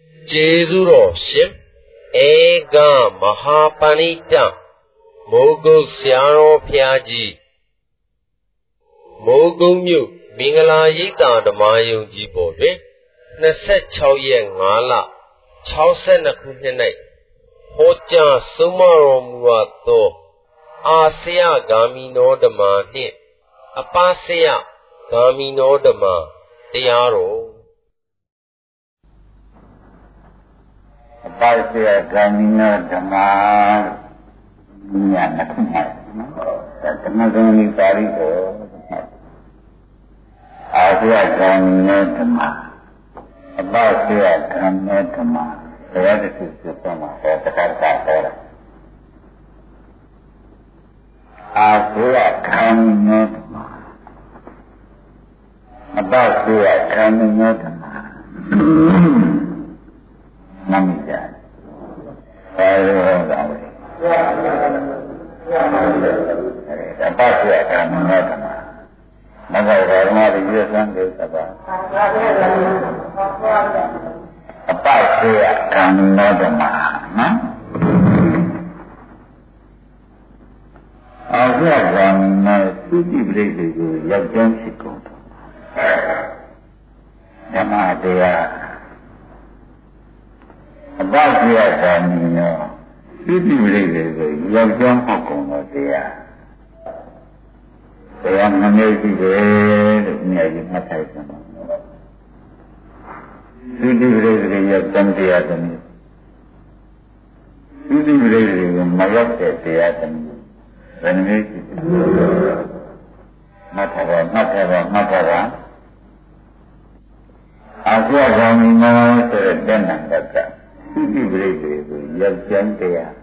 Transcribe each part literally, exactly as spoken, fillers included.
ကျေးဇူးတော်ရှင်ဧကမဟာပဏိတမိုးကုတ်ဆရာတော်ဘုရားကြီးမိုးကုတ်မြို့မင်္ဂလာရိပ်သာဓမ္မယုံကြည်ပေါ်တွင်နှစ်十六ရက်၅လ၆၂ခုနှစ်၌ဟောကြားဆုံးမတော်မူအပ်သောအာစယဂာမိနောဓမ္မာနှင့်အပစယဂာမိနောဓမ္မာတရားတော်အပစယဂာမိနောဓမ္မာဉာဏ်တစ်ခုမှနော်ဓမ္မဂုဏ်ဤပါဠိတော်အာစယဂာမိနောဓမ္မာအပစယဂာမိနောဓမ္မာဘယ်ရတဲ့သူစပေါ်မှာဟောတခါတခါဟောတာအာစယဂာမိနောဓမ္မာအပစယဂာမိနောဓမ္မာနမိတ်ကြဘာလို့ဟောတာလဲအပစယဂာမိနောဓမ္မာမဂ္ဂဗဓမ္မတိရသံဒေသဘာအပစေယကံနောဓမ္မနော်အာရကံနဲ့သုတိပရိသေကိုရောက်ကျန်းဖြစ်ကုန်တော့ဓမ္မတရားအပစေယကံနဲ့သုတိပရိသေကိုရောက်ကျန်းဖြစ်ကုန်တော့တရားတရားမမျိုးရှိတယ်လို့အများကြီးမှတ်ထားကြပါသုတိပရိသေရဲ့တန်တရားတည်းသုတိပရိသေကမရောက်တဲ့တရားတည်းဘယ်နည်းရှိလဲမှတ်ထားပါမှတ်ထားပါမှတ်ထားပါအာသယဂာမိနောဆိုတဲ့တဏ္ဍကသုတိပရိသေကိုရောက်ကျန်းတရား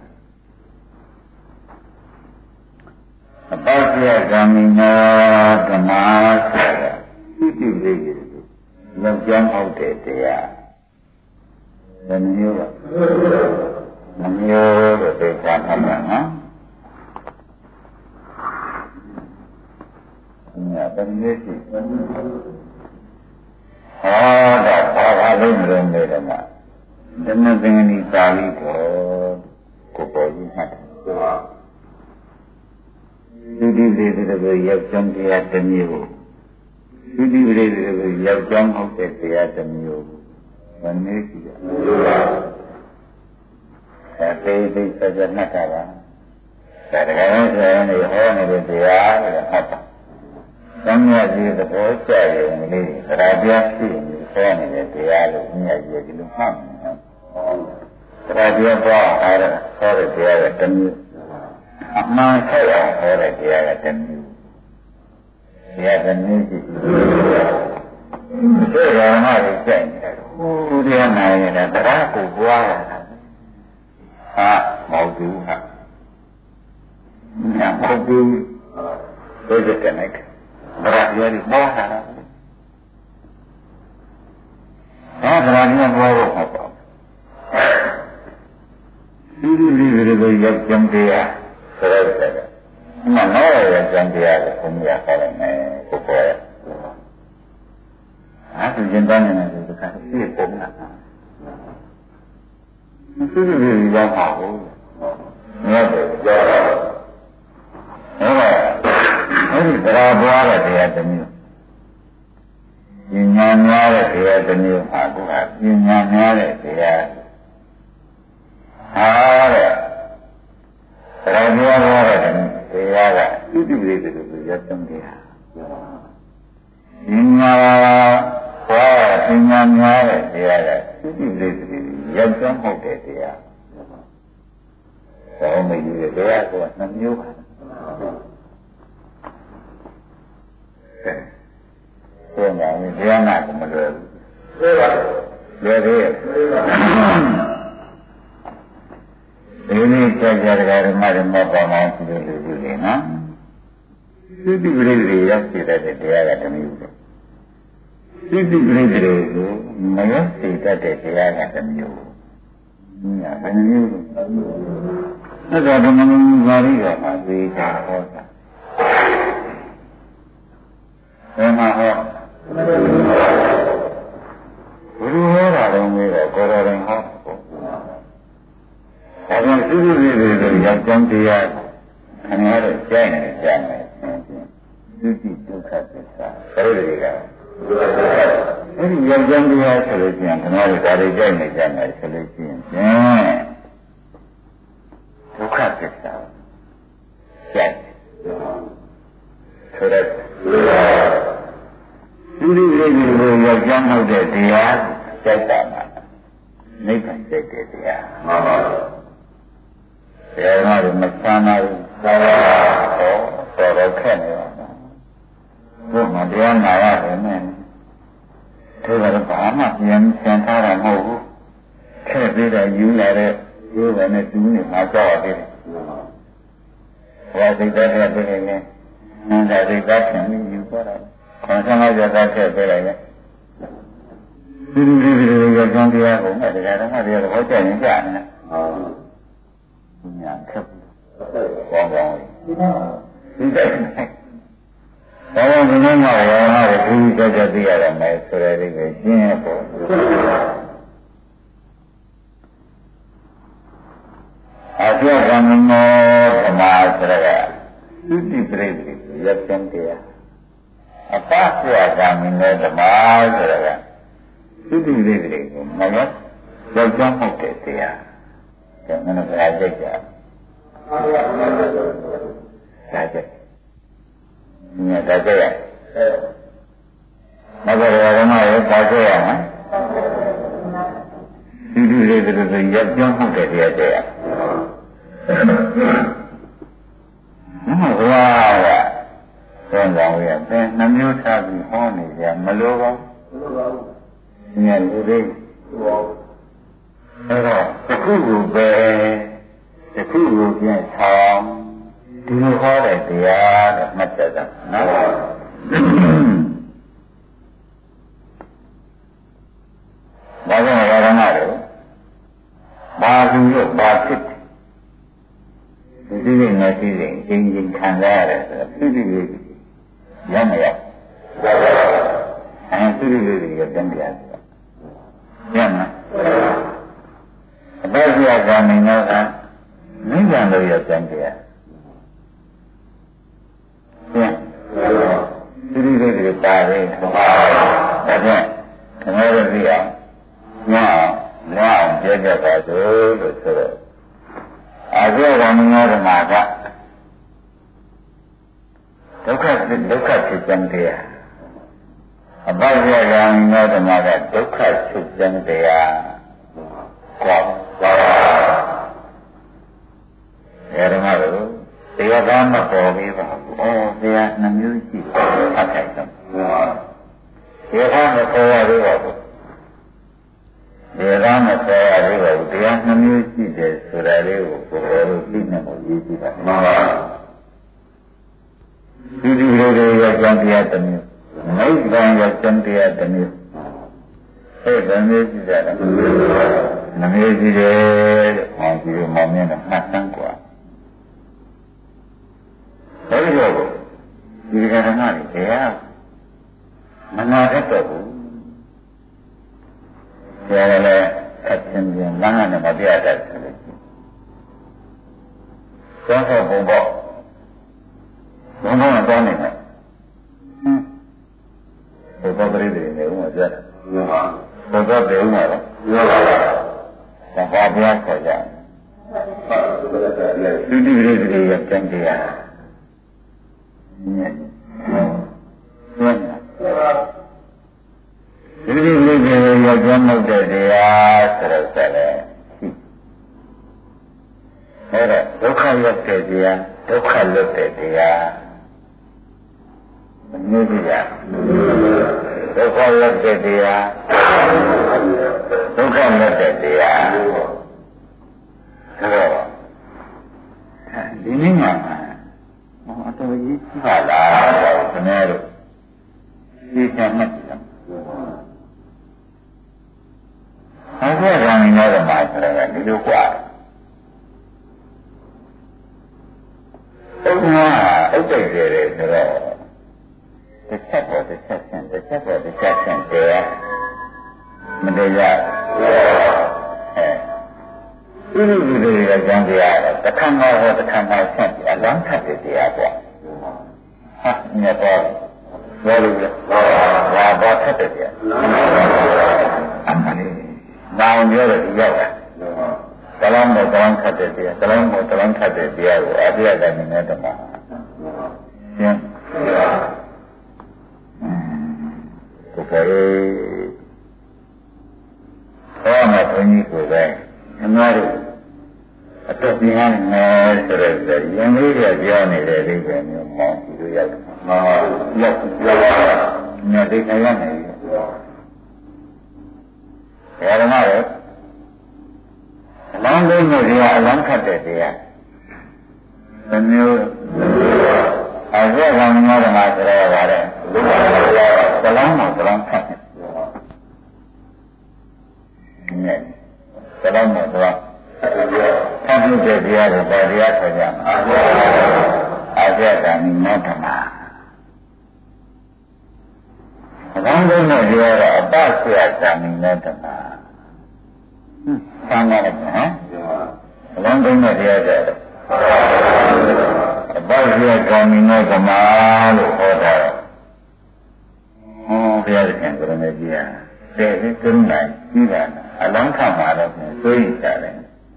အပ္ပယဂာမိနောဓမ္မာဆိုတဲ့သုတိပရိသေကိုရောက်ကျန်းဟုတ်တဲ့တရားဘယ်မျိုးလဲမမျိုးတဲ့သိက္ခာမှတ်ပါနော်။ညာဘယ်နည်းရှိဟောတာဘာသာလုံးမလုံးနေတယ်မှာဓမ္မသင်္ကနီပါဠိတော်ကိုပေါ်ကြီးမှတ်တယ်။သုတိပရိသေကိုရောက်ကျန်းတရားတစ်မျိုးသုတိပရိသေကိုရောက်ကျန်းဟုတ်တဲ့တရားတစ်မျိုးဘယ်နည်းရှိလဲသေသိစကြနှက်တာပါဒါတကယ်လို့ဆိုရင်ဟောနေတဲ့တရားလို့မှတ်တာသံဃာကြီးသဘောကျရုံလေးသရပြရှိနေဟောနေတဲ့တရားလို့မြတ်ကြီးဒီလိုမှတ်နေသရပြပွားအားဟောတဲ့တရားကတမျိုးအမှန်ဆက်အောင်ဟောတဲ့တရားကတမျိုးတရားတမျိုးရှိဒီကောင်မှလည်းကြိုက်နေတယ်ဟိုတရားနိုင်ရင်တရားကိုပွားတာဟာမဟုတ်ဘူးဟာညာမဟုတ်ဘူးဘယ်တဲ့နဲ့ဗရာရည်မောဟာလားဟာဗရာရည်မောတော့ဟုတ်ပါဘူးဒီလိုလေးတွေရောက်ကြံတရားဆိုရတဲ့မနောရကြံတရားကိုဘုရားခေါ်တယ်နဲ့ကိုပေါ်ရဟာသူကျင်တန်းနေတယ်ဒီခါသိပုံလားသူတို့တွေရောက်ပါဘူး။မြတ်တယ်ကြောက်တာ။ဟုတ်ပါ့။အဲဒီတရားပွားတဲ့တရားတစ်မျိုး။ဉာဏ်များတဲ့တရားတစ်မျိုးဟာကဉာဏ်များတဲ့တရား။ဟာတဲ့တရားပွားတဲ့တရားကဣတိပရိသေကိုရောက်တဲ့တရား။ဉာဏ်ပွားတဲ့ဉာဏ်များတဲ့တရားကဣတိပရိသေရောက်ကျန်းဟုတ်တဲ့တရား။ဘောမကြီးတဲ့တရားကနှမျိုးပါ။အဲဒါကတရားနာကမလွယ်ဘူး။လွယ်ပါဘူး။လွယ်သေးရဲ့။ဒီနေ့ကြာကြာတရားဓမ္မတွေမပေါ်အောင်ပြုလို့လူတွေနော်။သုတိပရိသေရောက်ပြတဲ့တရားကတစ်မျိုးပဲ။သုတိပရိသေကိုမရောက်စေတတ်တဲ့တရားကတစ်မျိုး။ညာဘယ်နည်းလဲ။အဲ့ဒါကမင်းပါဠိတော်မှာသိကြဟောတာ။ဘယ်မှာဟောဘယ်လိုဟောတာလဲမေးတော့ကိုယ်တော်တိုင်ဟောပေါ့ဒါကြောင့်သူသူလေးတွေရောက်ကြောင်းတရားခဏတော့ကြိုက်နေကြမယ်သူကြည့်ဒုက္ခသစ္စာဘယ်လိုတွေကအဲ့ဒီရောက်ကြောင်းတရားဆိုလို့ရှိရင်ခဏတော့ဒါတွေကြိုက်နေကြမယ်ဆိုလို့ရှိရင်ဒုက္ခသစ္စာကြိုက်ဆိုတော့သူဒီလေးတွေကိုရောက်ကြောင်းဟုတ်တဲ့တရားကြိုက်တာမှာနိဗ္ဗာန်ကြိုက်တဲ့တရားမှန်ပါဘူးတရားတော်မဆန်းနိုင်ဘူးဟောတော်တော်ခက်နေပါဘုရားတရားနာရတယ်နဲ့ဒါကတော့ဘာမှပြန်ဆန်းထားတာမဟုတ်ဘူးခက်သေးတယ်ယူလာတဲ့ဒီဘယ်နဲ့တူးနေမှာကြောက်ရတယ်ဘုရားသိတဲ့တဲ့ပြင်းနေနန္ဒသိတဲ့ဖြင့်ယူသွားတာခေါင်းဆောင်ရတဲ့ဆက်ပြလိုက်လေဒီဒီဒီဒီကြောင့်တရားကိုအဲ့ဒါကတော့တရားကိုဟောကြားနေကြတယ်နော်ညာခက်ဘောင်းဘောင်းဒီတိုင်းဘာလို့ဒီနေ့မှရောင်းရတယ်ဒီကြကြသိရတာမယ်ဆိုတဲ့ဒီကိုရှင်းရပေါ့အပြည့်ကံမောဓမ္မဆိုတဲ့သုတိပရိသေရပ်ကျန်တရားအပ္ပပြကံမေဓမ္မဆိုတဲ့သုတိပရိသေကိုမရရောက်ကြမှုတဲ့တရားကျန်တဲ့တရားကြိတ်ကြဒါကြိတ်ညဒါကြိတ်မဘရဝမရဲ့ဒါကြိတ်ရမယ်သုတိပရိသေကိုရောက်ကြမှုတဲ့တရားကြိတ်ရမဟုတ်ပါဘူးဘယ်ကောင်ရဘယ်နှမျိုးထားပြီးဟောနေကြမလို့ပါဘူးညလူတွေအဲ့တော့တစ်ခုကိုပဲတစ်ခုကိုပြန်ဆောင်ဒီလိုဟောတဲ့တရားတော့မှတ်ကြတာနော်ဘာကြောင့်ရဟန်းတို့ဘာလူလို့ဘာဖြစ်ဒီလိုနဲ့ဒီလိုအင်းကြီးခံရရတယ်ဆိုတော့ဒီလိုရမရအဲဒီလိုလေးရပြန်ပြရတယ်ရမလားအပ္ပဇ္ဇာကံနေတော့ကနိဗ္ဗာန်လို့ရပြန်ပြရပြန်ဒီလိုလေးတွေပါတယ်ဒါဖြင့်ခမောရသိအောင်ညအောင်ညအောင်ကြကြပါစို့လို့ဆိုတော့အကျိုးကမင်းတော်မှာကဒုက္ခဒုက္ခဖြစ်ခြင်းတရားအပ္ပဇ္ဇာကံမင်းတော်မှာကဒုက္ခဖြစ်ခြင်းတရားကောပါရရမလို့တရားကမပေါ်သေးပါဘူး။အော်တရားနှမျိုးရှိတယ်ဖတ်လိုက်တော့တရားကမပေါ်ရသေးပါဘူး။တရားမပေါ်ရသေးပါဘူး။တရားနှမျိုးရှိတယ်ဆိုတာလေးကိုဘယ်လိုသိနေလို့ရေးကြည့်တာမှန်ပါဘူး။ဒီလိုတွေရကြံတရားတစ်မျိုးနိဗ္ဗာန်ရကြံတရားတစ်မျိုးအဲ့ဒါမျိုးရှိကြတယ်နှမျိုးရှိတယ်လို့ဟောဒီလိုမောင်မြတ်ကမှတ်တမ်းกว่าဘယ်လိုလဲဒီကရဏတွေတရားမနာတတ်တော့ဘူးဆရာလည်းအချင်းချင်းလမ်းကနေမပြတတ်တယ်ကျောင်းဆောက်ဘုံပေါ့ဘုံကတော့နေတယ်ဟင်းဘုရားပရိသေနေဦးမှာကြတယ်ဟုတ်ပါဘုရားပြေဦးမှာတော့ဟုတ်ပါပါသဘာဝခေါ်ကြတယ်သုတိပရိသေရဲ့တန်တရားညက်ညက်ဒီလိုလေးတွေရောက်ကြမှုတဲ့တရားဆိုတော့ဆက်လေအဲ့ဒါဒုက္ခရောက်တဲ့တရားဒုက္ခလွတ်တဲ့တရားမနည်းကြည့်ရဒုက္ခရောက်တဲ့တရားဒုက္ခလွတ်တဲ့တရားအဲ့တော့ဒီနေ့မှာအတော်ကြီးကြီးပါလားခဏတို့ဒီကမှတ်တယ်အဘိဓမ္မင်းတော်မှာဆိုတာကဒီလိုกว่าဥပမာဥပ္ပိတ်တယ်ဆိုတော့တစ်ချက်ပေါ်တစ်ချက်ချင်းတစ်ချက်ပေါ်တစ်ချက်ချင်းတည်းမတရားဒီလိုဒီလိုရဲ့ကျမ်းတရားကတခါမှဟောတခါမှဆက်ပြီးအလန်းထပ်တဲ့တရားပေါ့ဟာမြတ်တော်ဘောလို့ဘာဘာထပ်တဲ့တရားအမှန်လေးနောင်ပြောတဲ့ဒီရောက်တာကလမ်းပေါ်ကလမ်းထပ်တဲ့တရားကလမ်းပေါ်ကလမ်းထပ်တဲ့တရားကိုအပြည့်အစုံနဲ့တမရှင်းကိုယ်ကဟောမှာဘုန်းကြီးကိုပဲအများကြီးအတော့ပြင်းနေဆိုတဲ့ရင်းလေးတွေပြောနေတဲ့အိဗယ်မျိုးမောင်းဒီလိုရောက်တယ်။မောင်းရောက်ရောက်ညတိတ်ခရနေတယ်။ဒါရမရဲ့အလောင်းလေးမျိုးတွေကအလောင်းခတ်တဲ့တရား။ဒီမျိုးအကျက်ကောင်များကမှဆိုရပါတယ်။ကလောင်းမှာကလောင်းခတ်တယ်။နဲ့ကလောင်းမှာကလောင်းသတ်မှုတဲ့တရားကိုပါတရားဆိုကြမှာအာဇယကံမေတ္တနာအကောင်းဆုံးတဲ့တရားကအပ္ပစေယကံမေတ္တနာဟမ်ဆန်းရတယ်နော်အကောင်းဆုံးတဲ့တရားကအပ္ပစေယကံမေတ္တနာလို့ဟောတာဟောဘုရားရှင်ကလည်းကြည်ရတယ်တဲ့ကရုဏာကြီးတာအလောင်းထမှာတော့ဆိုရင်ကြတယ်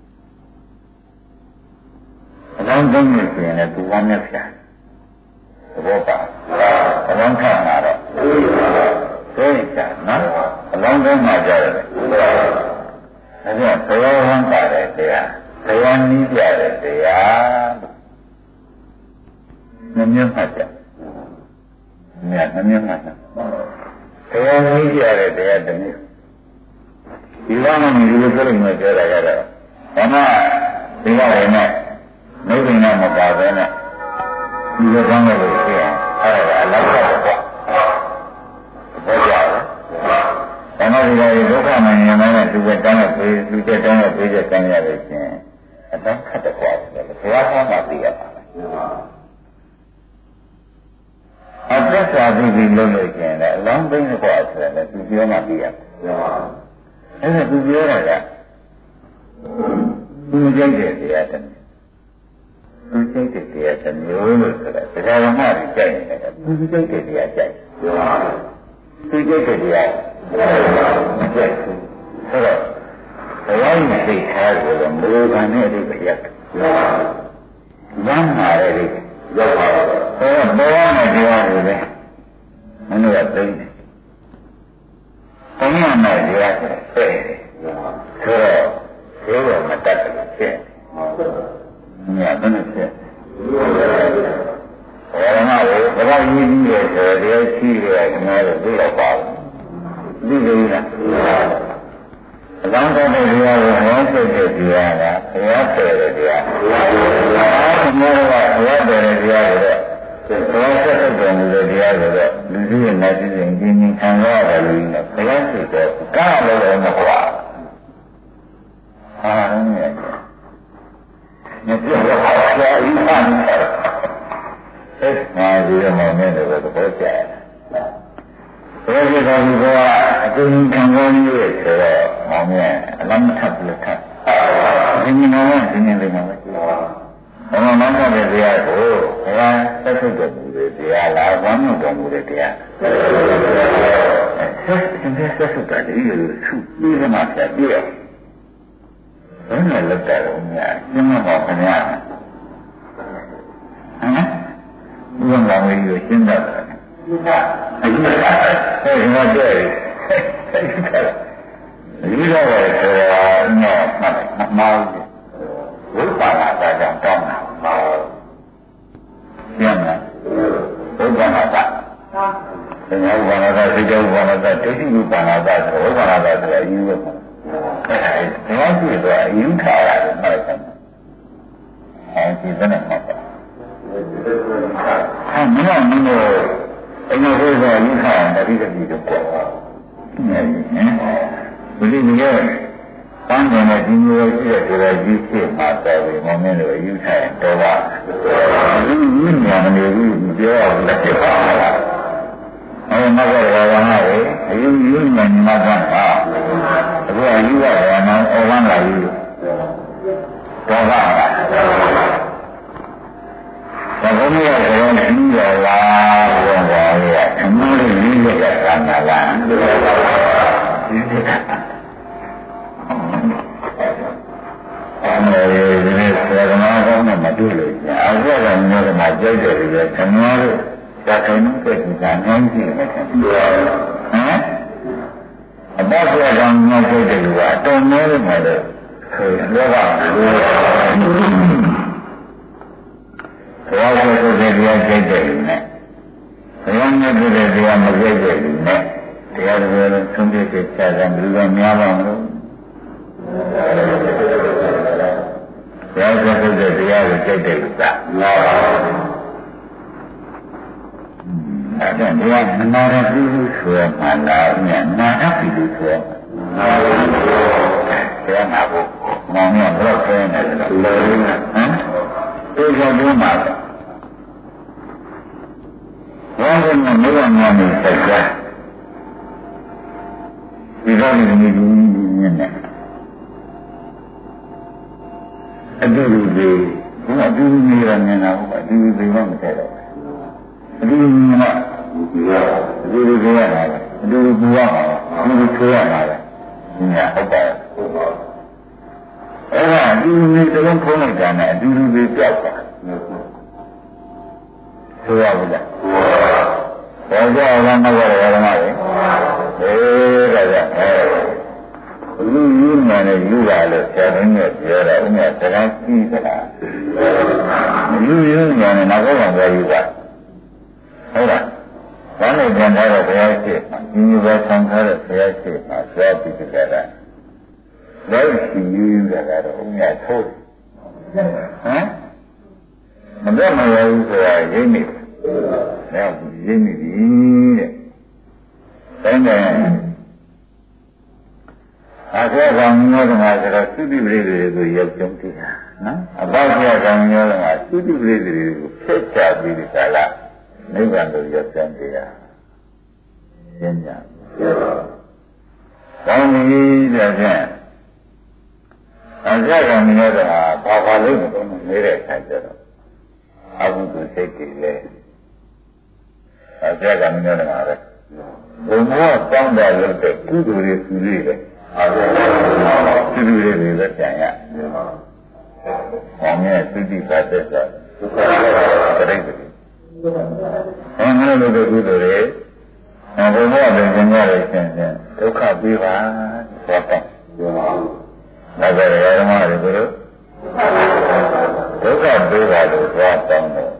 အလောင်းသုံးနေဆိုရင်လည်းသူဝမ်းနဲ့ဖြာသဘောပါအလောင်းထမှာတော့ဆိုရင်ကြနော်အလောင်းသုံးမှာကြတယ်ဒါကြောင့်ဘုရားဟောတာတဲ့တရားဘုရားနည်းပြတဲ့တရားမမြတ်မှတ်ကြမြတ်မမြတ်မှတ်ကြဘုရားနည်းပြတဲ့တရားတည်းဒီကမှဒီလိုပြောလို့မပြောတာကတော့ဘာမှဒီကလည်းနဲ့မိခင်နဲ့မပါဘဲနဲ့ဒီလိုကောင်းလို့ရှိရင်အဲ့ဒါအလောက်တော့ပေါ့ဘောကြတယ်ဒါမှဒီကရေဒုက္ခမဉ္ဇဉ်နဲ့သူကတန်းနဲ့ပြေးသူတက်တန်းနဲ့ပြေးတဲ့တန်းရလို့ရှိရင်အတန်းခတ်တဲ့ကွာတယ်ဘုရားဟောမှာသိရပါမယ်အသက်သာပြီးပြီးလို့လို့ရှိရင်လည်းအလောင်းသိတဲ့ကွာဆိုတယ်သူပြောမှသိရအဲ့ဒါသူပြောတာကသူကြိုက်တဲ့တရားတည်းသူကြိုက်တဲ့တရားတစ်မျိုးလို့ဆိုတာတရားဓမ္မတွေကြိုက်နေတယ်သူကြိုက်တဲ့တရားကြိုက်သူကြိုက်တဲ့တရားမကြိုက်ဘူးဆိုတော့ဘုရားရဲ့သိထားတယ်လို့မောဟနဲ့အိဗေရက်လမ်းမှာလေရောက်ပါတော့ဘောနဲ့တရားတွေပဲမင်းတို့ကသိတယ်ဘုရားနဲ့တရားတွေသိတယ်ဆိုတော့ဒီလိုမတတ်တယ်ဖြစ်ညဘယ်နဲ့ဖြစ်ဘယ်မှာလဲဘယ်တော့ရင်းပြီးလဲဆိုတော့ရှိတယ်ခင်ဗျားတို့သိတော့ပါဘူးသိပြီလားအလောင်းတော်တဲ့တရားကိုဟောဆက်တဲ့တရားကဘုရားတည်တဲ့တရားဘုရားကဘုရားတည်တဲ့တရားကိုတော့ဘုရားဆက်တဲ့တော်မူတဲ့တရားကိုတော့လူကြီးရဲ့နိုင်ခြင်းချင်းချင်းခံရတာလို့နဲ့ဘုရားရှိတော့ကားလို့လည်းမကွာဟာနဲ့မပြောတော့ဆရာကြီးမှန်းတယ်အဲ့ဒါဒီမှာနဲ့တော့ဘောကြတယ်ဘယ်လိုကောင်းဒီကအကျဉ်းခံကောင်းကြီးရဲ့ဆိုတော့မောင်မြတ်အလမ်းထပ်လို့ထပ်ဒီနေ့တော့ဒီနေ့လေးမှာပဲဘုရားမောင်မြတ်ရဲ့တရားကိုဘုရားသက်ထုတ်တော်မူတဲ့တရားလားဝမ်းမြောက်တော်မူတဲ့တရားဆက်ဆက်ဆက်ဆက်တယ်ဒီလိုသူပြီးမှဆက်ပြီးတော့ဘယ်နဲ့လက်တယ်လို့များကျင်းမပါခင်ဗျာဟမ်ဘုရားမောင်ကြီးကိုရှင်းတတ်တယ်အကြီးကအဲ့ဒါတည်းဒီလိုပဲဆိုတော့ညောမှတ်မောင်းဝိပါဒတာကြောင့်တောင်းတာမောင်းရှင်းမလားဝိပါဒတာသင်္ဃဝိပါဒတာသိတဲ့ဝိပါဒတာဒိဋ္ဌိဝိပါဒတာဆိုဝိပါဒတာဆိုအရင်ကအဲ့ဒါဒီလိုဆိုအရင်ခါရတယ်မှတ်တယ်အဲဒီတဲ့နဲ့မှတ်တယ်ဟာမင်းကမင်းတို့အဲ့ဒီဘုရားကြီးခါတတိတတိတော့ပေါ့။နေနော်။ဒီလိုမျိုးပန်းတယ်နဲ့ဒီမျိုးရှိတဲ့ဆိုတော့ကြီးဖြစ်မှာတော်ပြီမမင်းတို့ယူထိုင်တော့ပါ။ဒီမြင်ရမနေဘူးပြောရဘူးလက်ပါလား။အဲ့မကရဝနာလေအယူယူမှန်မှာကအခုအယူရရအောင်အဝမ်းလာယူ။ဟတော့ပါလားဒါကလည်းကတော့ပြီးရလားပြောပါရဲ့အမှုလေးကြီးရတာကမှလားဒီဒီကအဲ့ဒါဒီနေ့ဆရာကမှကောင်းမှမတွေ့လို့အားရကမျိုးကမှကြိုက်တယ်လေခင်ဗျားတို့ဒါခိုင်းတဲ့ဒီကနိုင်ကြည့်မယ်ခင်ဗျာဟမ်အဘဆရာကမှကြိုက်တယ်လူကအတော်များနေတယ်လို့ဆိုလောကလူဘုရားကိုယ်ကိုယ်တရားကြိုက်တယ်လူနဲ့ဘုရားမြတ်တဲ့တရားမကြိုက်တဲ့လူနဲ့တရားတော်ကိုသုံးပြတဲ့ခြားတယ်ဘယ်လိုများပါမလို့ဘုရားကိုယ်ကိုယ်တရားကိုကြိုက်တယ်လူကများပါအဲ့ဒါတရားမနာရဘူးဆိုရမှာလားညနာရပြီလို့ဆိုရမှာတရားနာဖို့မောင်ရဘယ်တော့ခဲနေလဲဟမ်ဒီကဘုရားဘာလို့မမေ့ရမှာလဲဆက်ကြဒီလိုမျိုးမျိုးမျိုးနဲ့အတူတူဒီဘုရားအတူတူနေရနေတာဟုတ်ပါအတူတူဒီမှမတဲ့တော့အတူတူကအတူတူပြောရတာပဲအတူတူပြောရတာအတူတူပြောရတာပဲညာဟုတ်ပါဘူးအဲ့ဒါအတူတူနေတလုံးဖုံးလိုက်တာနဲ့အတူတူပဲကြောက်တာဆိုရဘူးလားဘောကြောက်လာမဟုတ်ရရမှာလေအေးဒါကြောင့်အဲလူယူမှန်နဲ့ယူလာလို့ဆရာတော်ကပြောတာဥညာတရားကြည့်သလားလူယူမှန်နဲ့နောက်တော့ပြောယူတာဟုတ်လားဘာလို့ပြန်လာတော့ဘုရားရှိခိုးဒီလိုဆံထားတဲ့ဘုရားရှိခိုးသွားပြီးကြတာလိုက်ရှိယူရတာတော့ဥညာထိုးဟမ်မပြတ်မရဘူးဆိုတာရင်းနေတယ်။ဒါရင်းနေပြီတဲ့။တိုင်းတိုင်းအခါကောင်မျိုးကမှဆိုတော့သုတိပရိသေတွေကိုရောက်ကြုံကြည့်တာနော်။အဘောကျကောင်မျိုးကသုတိပရိသေတွေကိုဖက်ချပြီးဒီကလာနိဗ္ဗာန်ကိုရောက်ကြကြရ။ရှင်းကြ။ကောင်းပြီတဲ့ဖြင့်အခါကောင်မျိုးကဘာဘာလို့မလို့နေတဲ့အခါကျတော့အဘုဒ္ဓစိတ်ကြီးလေအကျက်ကမင်းတို့မှာပဲဘုံမောတောင်းတယ်လို့တဲ့ကုသိုလ်တွေသူလေးပဲအဲဒါကုသိုလ်တွေလည်းပြန်ရ။ဘာနဲ့သုတိပါတ္တဆိုဒုက္ခပရိသေ။အဲငါတို့တို့ကုသိုလ်တွေဘုံမောတဲ့ဉာဏ်ရတဲ့ရှင်ရှင်ဒုက္ခပြီးပါဆိုတော့ဒါကြရရမှာလေဘုရားဒုက္ခပေးပါလို့သွားတောင်းတယ်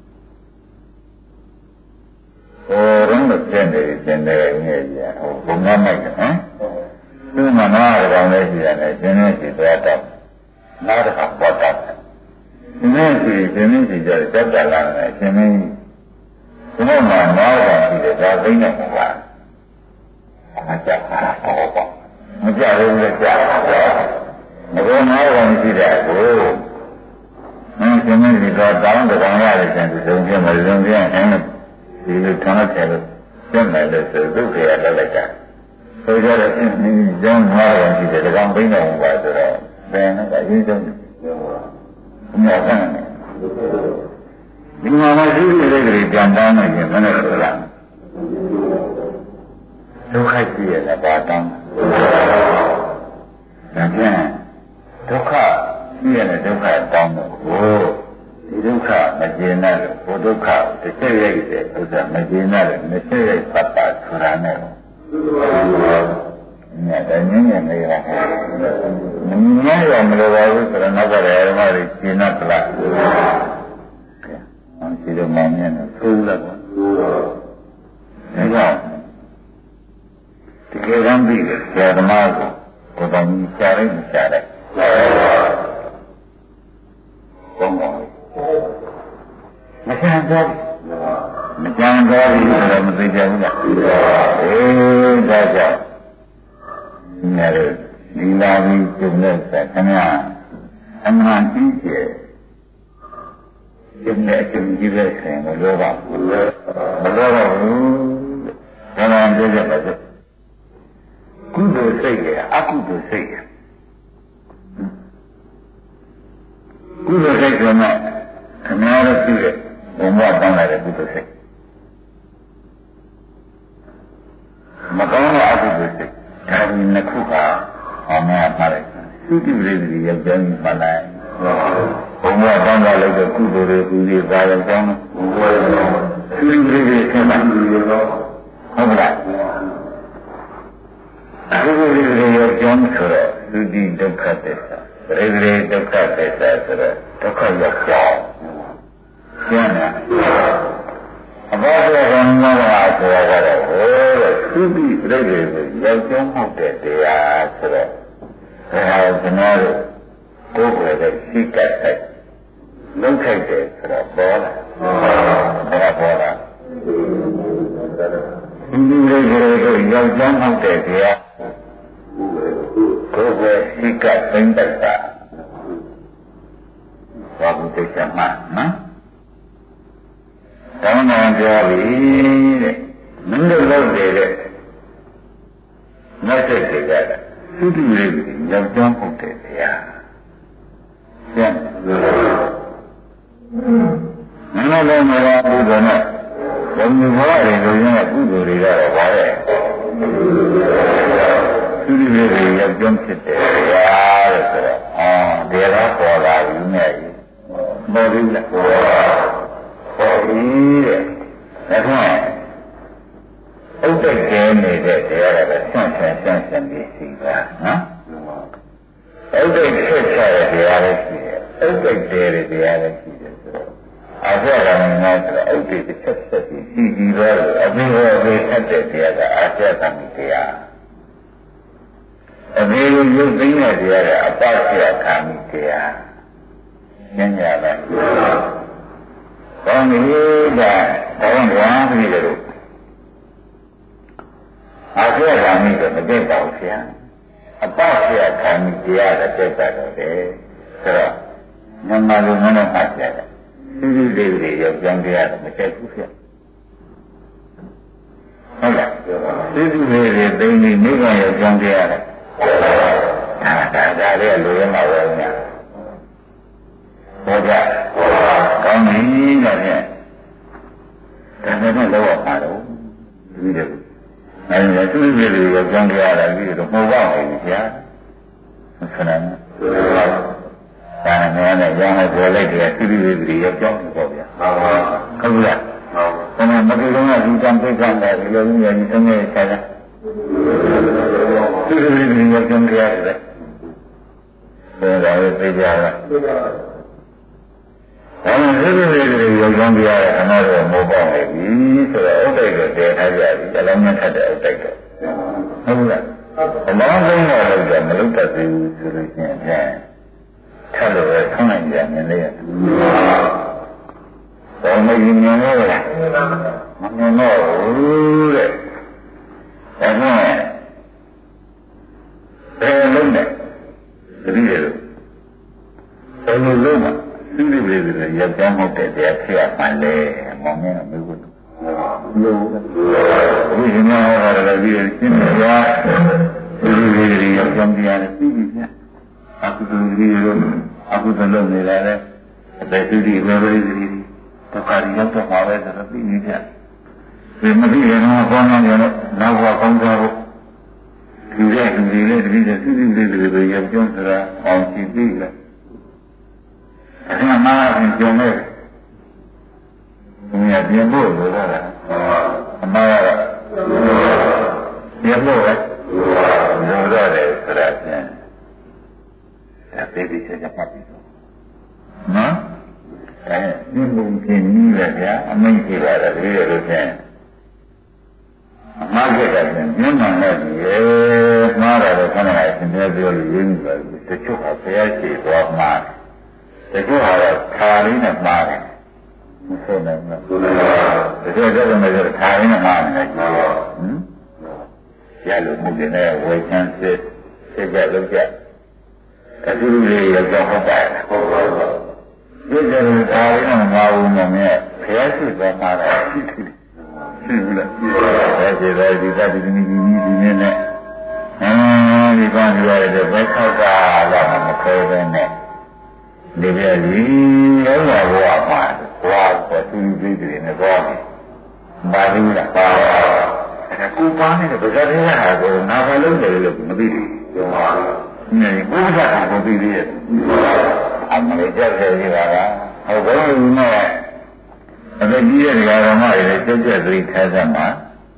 ဟိုရုံးလို့ကျင်းတယ်ကျင်းတယ်ငယ်ကြီးဟိုဘုံငါမိုက်တယ်ဟမ်သူ့မှာနားရအောင်လေးရှိရတယ်ကျင်းနေစီသွားတော့နားတစ်ခါပေါ်တော့ကျင်းနေစီကျင်းနေစီကြတယ်တက်တက်လာတယ်ကျင်းနေဒီမှာနားရအောင်ရှိတယ်ဒါသိနေမှာပါအကြက်ပါတော့ပေါ့မကြဘူးလေကြာမကောနားရအောင်ရှိတယ်ကိုအင်းကျင်းနေစီတော့တောင်းတကောင်ရတယ်ကျန်ဒီဆုံးပြမလုံးပြအဲ့ဒီလိုထားတယ်လို့ကျင့်တယ်လို့ဆိုဒုက္ခရလက်လိုက်တာဆိုကြတော့ဒီကျောင်းမှာရရှိတယ်ဒီကောင်ပြင်းနေမှာဆိုတော့ဘယ်နဲ့ကရင်းဆုံးမြတ်ဆန်းတယ်ဒီမှာမရှိတဲ့တွေပြန်တောင်းနေရင်မနဲ့ဆိုလားဒုက္ခကြည့်ရတာပါတောင်းဒါပြန်ဒုက္ခကြည့်ရတဲ့ဒုက္ခတောင်းတော့ဟိုဒီဒုက္ခမကျေနပ်လို့ဘုဒုက္ခတစ်ချက်ရိုက်တဲ့ဥစ္စာမကျေနပ်လို့တစ်ချက်ရိုက်သတ်ပါဆိုတာနဲ့ညတဲ့ညညနေရဟဲ့ညရမလို့ပါဘူးဆိုတော့နောက်ကလည်းဓမ္မတွေကျေနပ်ပလားကဲအဲဒီတော့မောင်မြတ်နဲ့သိုးလိုက်ပါဒါကြောင့်တကယ်တမ်းပြီးတယ်ဆရာဓမ္မကိုကိုယ်တော်ကြီးရှားလိုက်မရှားလိုက်ဘုံပါမဆန်တော့မကြံတော့ဘူးဆိုတော့မသိကြဘူးလားအေးဒါကြောင့်ညရဒီလာပြီးကျုံတဲ့ဆက်ခဏအမှန်ကြီးကျယ်ကျုံတဲ့အကျုံကြီးပဲဆင်လို့ပါမလို့တော့ဘူးဒါမှမပြောကြပါဘူးကုသိုလ်စိတ်ရအကုသိုလ်စိတ်ရဆိုမှခဏတော့ကြည့်တယ်ဘုံဘဝတောင်းလာတဲ့ကုသိုလ်စိတ်မကောင်းတဲ့အကုသိုလ်စိတ်အဲဒီနှစ်ခုကအောင်မပါလိုက်သုတိပရိသေရဲ့ကြောင်းပါလိုက်ဘုံဘဝတောင်းလာလို့ကုသိုလ်တွေကုသိုလ်ပါရကြောင်းဘုံဘဝသုတိပရိသေဆက်ပါဟုတ်လားအခုဒီလိုကြောင်းဆိုတော့သုတိဒုက္ခသစ္စာပရိသေဒုက္ခသစ္စာဆိုတော့ဒုက္ခရောက်ကြောင်းကျန်တယ်အဘောဓကံမောဟဆိုရတော့ဟိုသုတိပရိသေကိုရောက်ကြောင်းဟုတ်တဲ့တရားဆိုတော့အဲဒါကျွန်တော်တို့ကိုယ်ကိုယ်ရဲ့စိတ်ကတိုက်လုံးထိုက်တယ်ဆိုတော့ပေါ်လာပေါ်ပေါ်လာဒီလိုကိုရောက်ကြောင်းဟုတ်တဲ့တရားကိုယ်ကိုယ်စိတ်ကသိမ့်တိုက်တာဘာလို့သိချင်မှာနော်တောင်းတော်ပြောပြီတဲ့မင်းတို့လုပ်တယ်တဲ့နောက်ဆက်ကြည့်ကြတာသုတိလေးကိုရောက်ကြောင်းဟုတ်တဲ့တရားကျန်မင်းတို့လည်းမရဘူးတော့နဲ့ဘုံဘဝတွေကိုရင်းကုသိုလ်တွေကတော့ပါရဲ့သုတိလေးကိုရောက်ကြောင်းဖြစ်တဲ့တရားတဲ့ဆိုတော့အော်ဒီတော့ပေါ်လာပြီနဲ့ပေါ်ပြီလားပေါ်ပြီတဲ့ဒါကဥဒ္ဒိတ်ကျင်းနေတဲ့တရားကဆန့်ဆန့်ဆန့်ဆန့်ပြီးရှိတာနော်ဥဒ္ဒိတ်ဖြစ်ချတဲ့တရားလည်းရှိတယ်ဥဒ္ဒိတ်တဲတဲ့တရားလည်းရှိတယ်ဆိုတော့အဖေကလည်းငါဆိုတော့ဥဒ္ဒိတ်တစ်ချက်ချက်ပြီးရှိပြီးတော့အဖေဟောပြီးထက်တဲ့တရားကအာရှသမိတရားအဖေကိုရုပ်သိမ်းတဲ့တရားကအပ္ပစိယခံမိတရားညဉ့်ညပါကောင်းပြီဒါကောင်းရပြီလို့အာရှသမိတော့မသိပါဘူးဆရာအပ္ပစိယခံမိတရားကတက်တာတော့လေဆိုတော့ညမလိုမနဲ့မှတ်ကြတယ်သူသူလေးတွေရောက်ကြောင်းတရားတော့မတက်ဘူးဆရာဟုတ်လားသူသူလေးတွေသိနေမိဘရောက်ကြောင်းတရားတော့ဒါဒါဒါလေးလိုရမှာပဲညာဟုတ်ကြကောင်းပြီတော့ဖြင့်ဒါနဲ့တော့လောက်ပါတော့ဒီလိုအဲဒီသူသူလေးတွေရောက်ကြောင်းတရားတော့ဒီလိုပုံပေါက်နေပြီဆရာဆန္ဒနဲ့ဒါနဲ့လည်းရောင်းလိုက်ပေါ်လိုက်တယ်သူသူလေးတွေရောက်ကြောင်းပြီပေါ့ဗျာဟုတ်လားဟုတ်ဒါမှမတူတော့ဒီကံပိတ်ကံတယ်ဒီလိုမျိုးကြီးသုံးနေချာတာသူသူလေးတွေရောက်ကြောင်းတရားတယ်ဒါလည်းသိကြလားဒါမှသူသူလေးတွေရောက်ကြောင်းတရားတယ်အနာတော့မောပေါက်နေပြီဆိုတော့ဥဒ္ဒိတ်ကိုတည်ထားကြပြီအလုံးနဲ့ထက်တဲ့ဥဒ္ဒိတ်ကိုဟုတ်လားအမောင်းလုံးတော့လည်းမလုပ်တတ်သေးဘူးဆိုလို့ရှိရင်ဖြင့်ထပ်လို့ပဲဆောင်းနိုင်ကြမြင်လေဘောမကြီးမြင်လို့လားမမြင်တော့ဘူးတဲ့ဒါနဲ့ဘယ်လုံးနဲ့တတိယလို့ဘယ်လိုလုံးမှာသူ့လေးတွေလည်းရပ်ကြောင်းဟုတ်တဲ့တရားဖြစ်ရမှန်းလေမောင်မင်းကမေးဖို့လို့ဘုရားများဟောတာလည်းပြီးရှင်းပြရသူ့လေးတွေရပ်ကြောင်းတရားနဲ့ပြီးပြီဗျာအခုသူဒီလိုအခုသလုံးနေလာတယ်အသက်သူဒီဘယ်လိုလဲတော့ခါရီရောက်တော့ပါပဲဆိုတော့ပြီးပြီဗျာဒီမပြီးရင်တော့ကောင်းကောင်းရတော့နောက်ဘဝကောင်းသွားဖို့ဒီရဲ့ဒီလေးတတိယသူ့လေးတွေရပ်ကြောင်းဆိုတာအောင်ကြည့်ပြီလားအဲ့ဒါမှအကျုံးနဲ့ဘုရားပြင်ဖို့လိုတာလားအမှားရတော့ပြင်ဖို့ပဲလိုတော့တယ်ဆိုတာပြန်ဒါသိပြီးချက်ချက်မှတ်ပြီးတော့နော်အဲဒီဘုံပြင်နည်းပဲဗျာအမိန့်ပြပါတယ်ဒီလိုလို့ပြန်အမှားဖြစ်တယ်ပြန်ညမှန်လိုက်ပြီမှားတယ်လို့ခဏခါသင်ပြပြောလို့ရင်းပြီတချို့ကဘုရားရှိသွားမှားတချို့ဟာခါလေးနဲ့မှားတယ်မဆိုနိုင်ဘူးတချို့ကျတော့လည်းခါလေးနဲ့မှားတယ်ဟမ်ရလို့မှုတွေနဲ့ဝေချမ်းစစ်စစ်ကြလို့ကြအတူတူလေးရောက်တော့ဟုတ်ပါလားဟုတ်ပါဘူးဒီကြတဲ့ခါလေးနဲ့မှားဘူးမမြဲဖျက်စစ်သွားမှာလားရှိတယ်ရှိဘူးလားဒါကြတဲ့ဒီသတိနိကြီးဒီနေ့နဲ့အဲဒီကောင်းရတဲ့ဘက်ခောက်ကလာမခွဲပဲနဲ့ဒီပြကြီးရောဘဝမှာဘဝကိုသူသူတွေနဲ့တော့မာရင်းလားပါအခုပါနေတဲ့ဗဇတ်ရဟာကိုငါဘာလုပ်တယ်လို့မသိဘူးပြောပါနေကိုယ်ကကိုသိသေးရဲ့အမလေးကြက်ကြရပါလားဟုတ်ကဲ့ဒီနဲ့အသက်ကြီးတဲ့ဓမ္မတွေလည်းကြက်ကြက်သိထားစမ်းပါ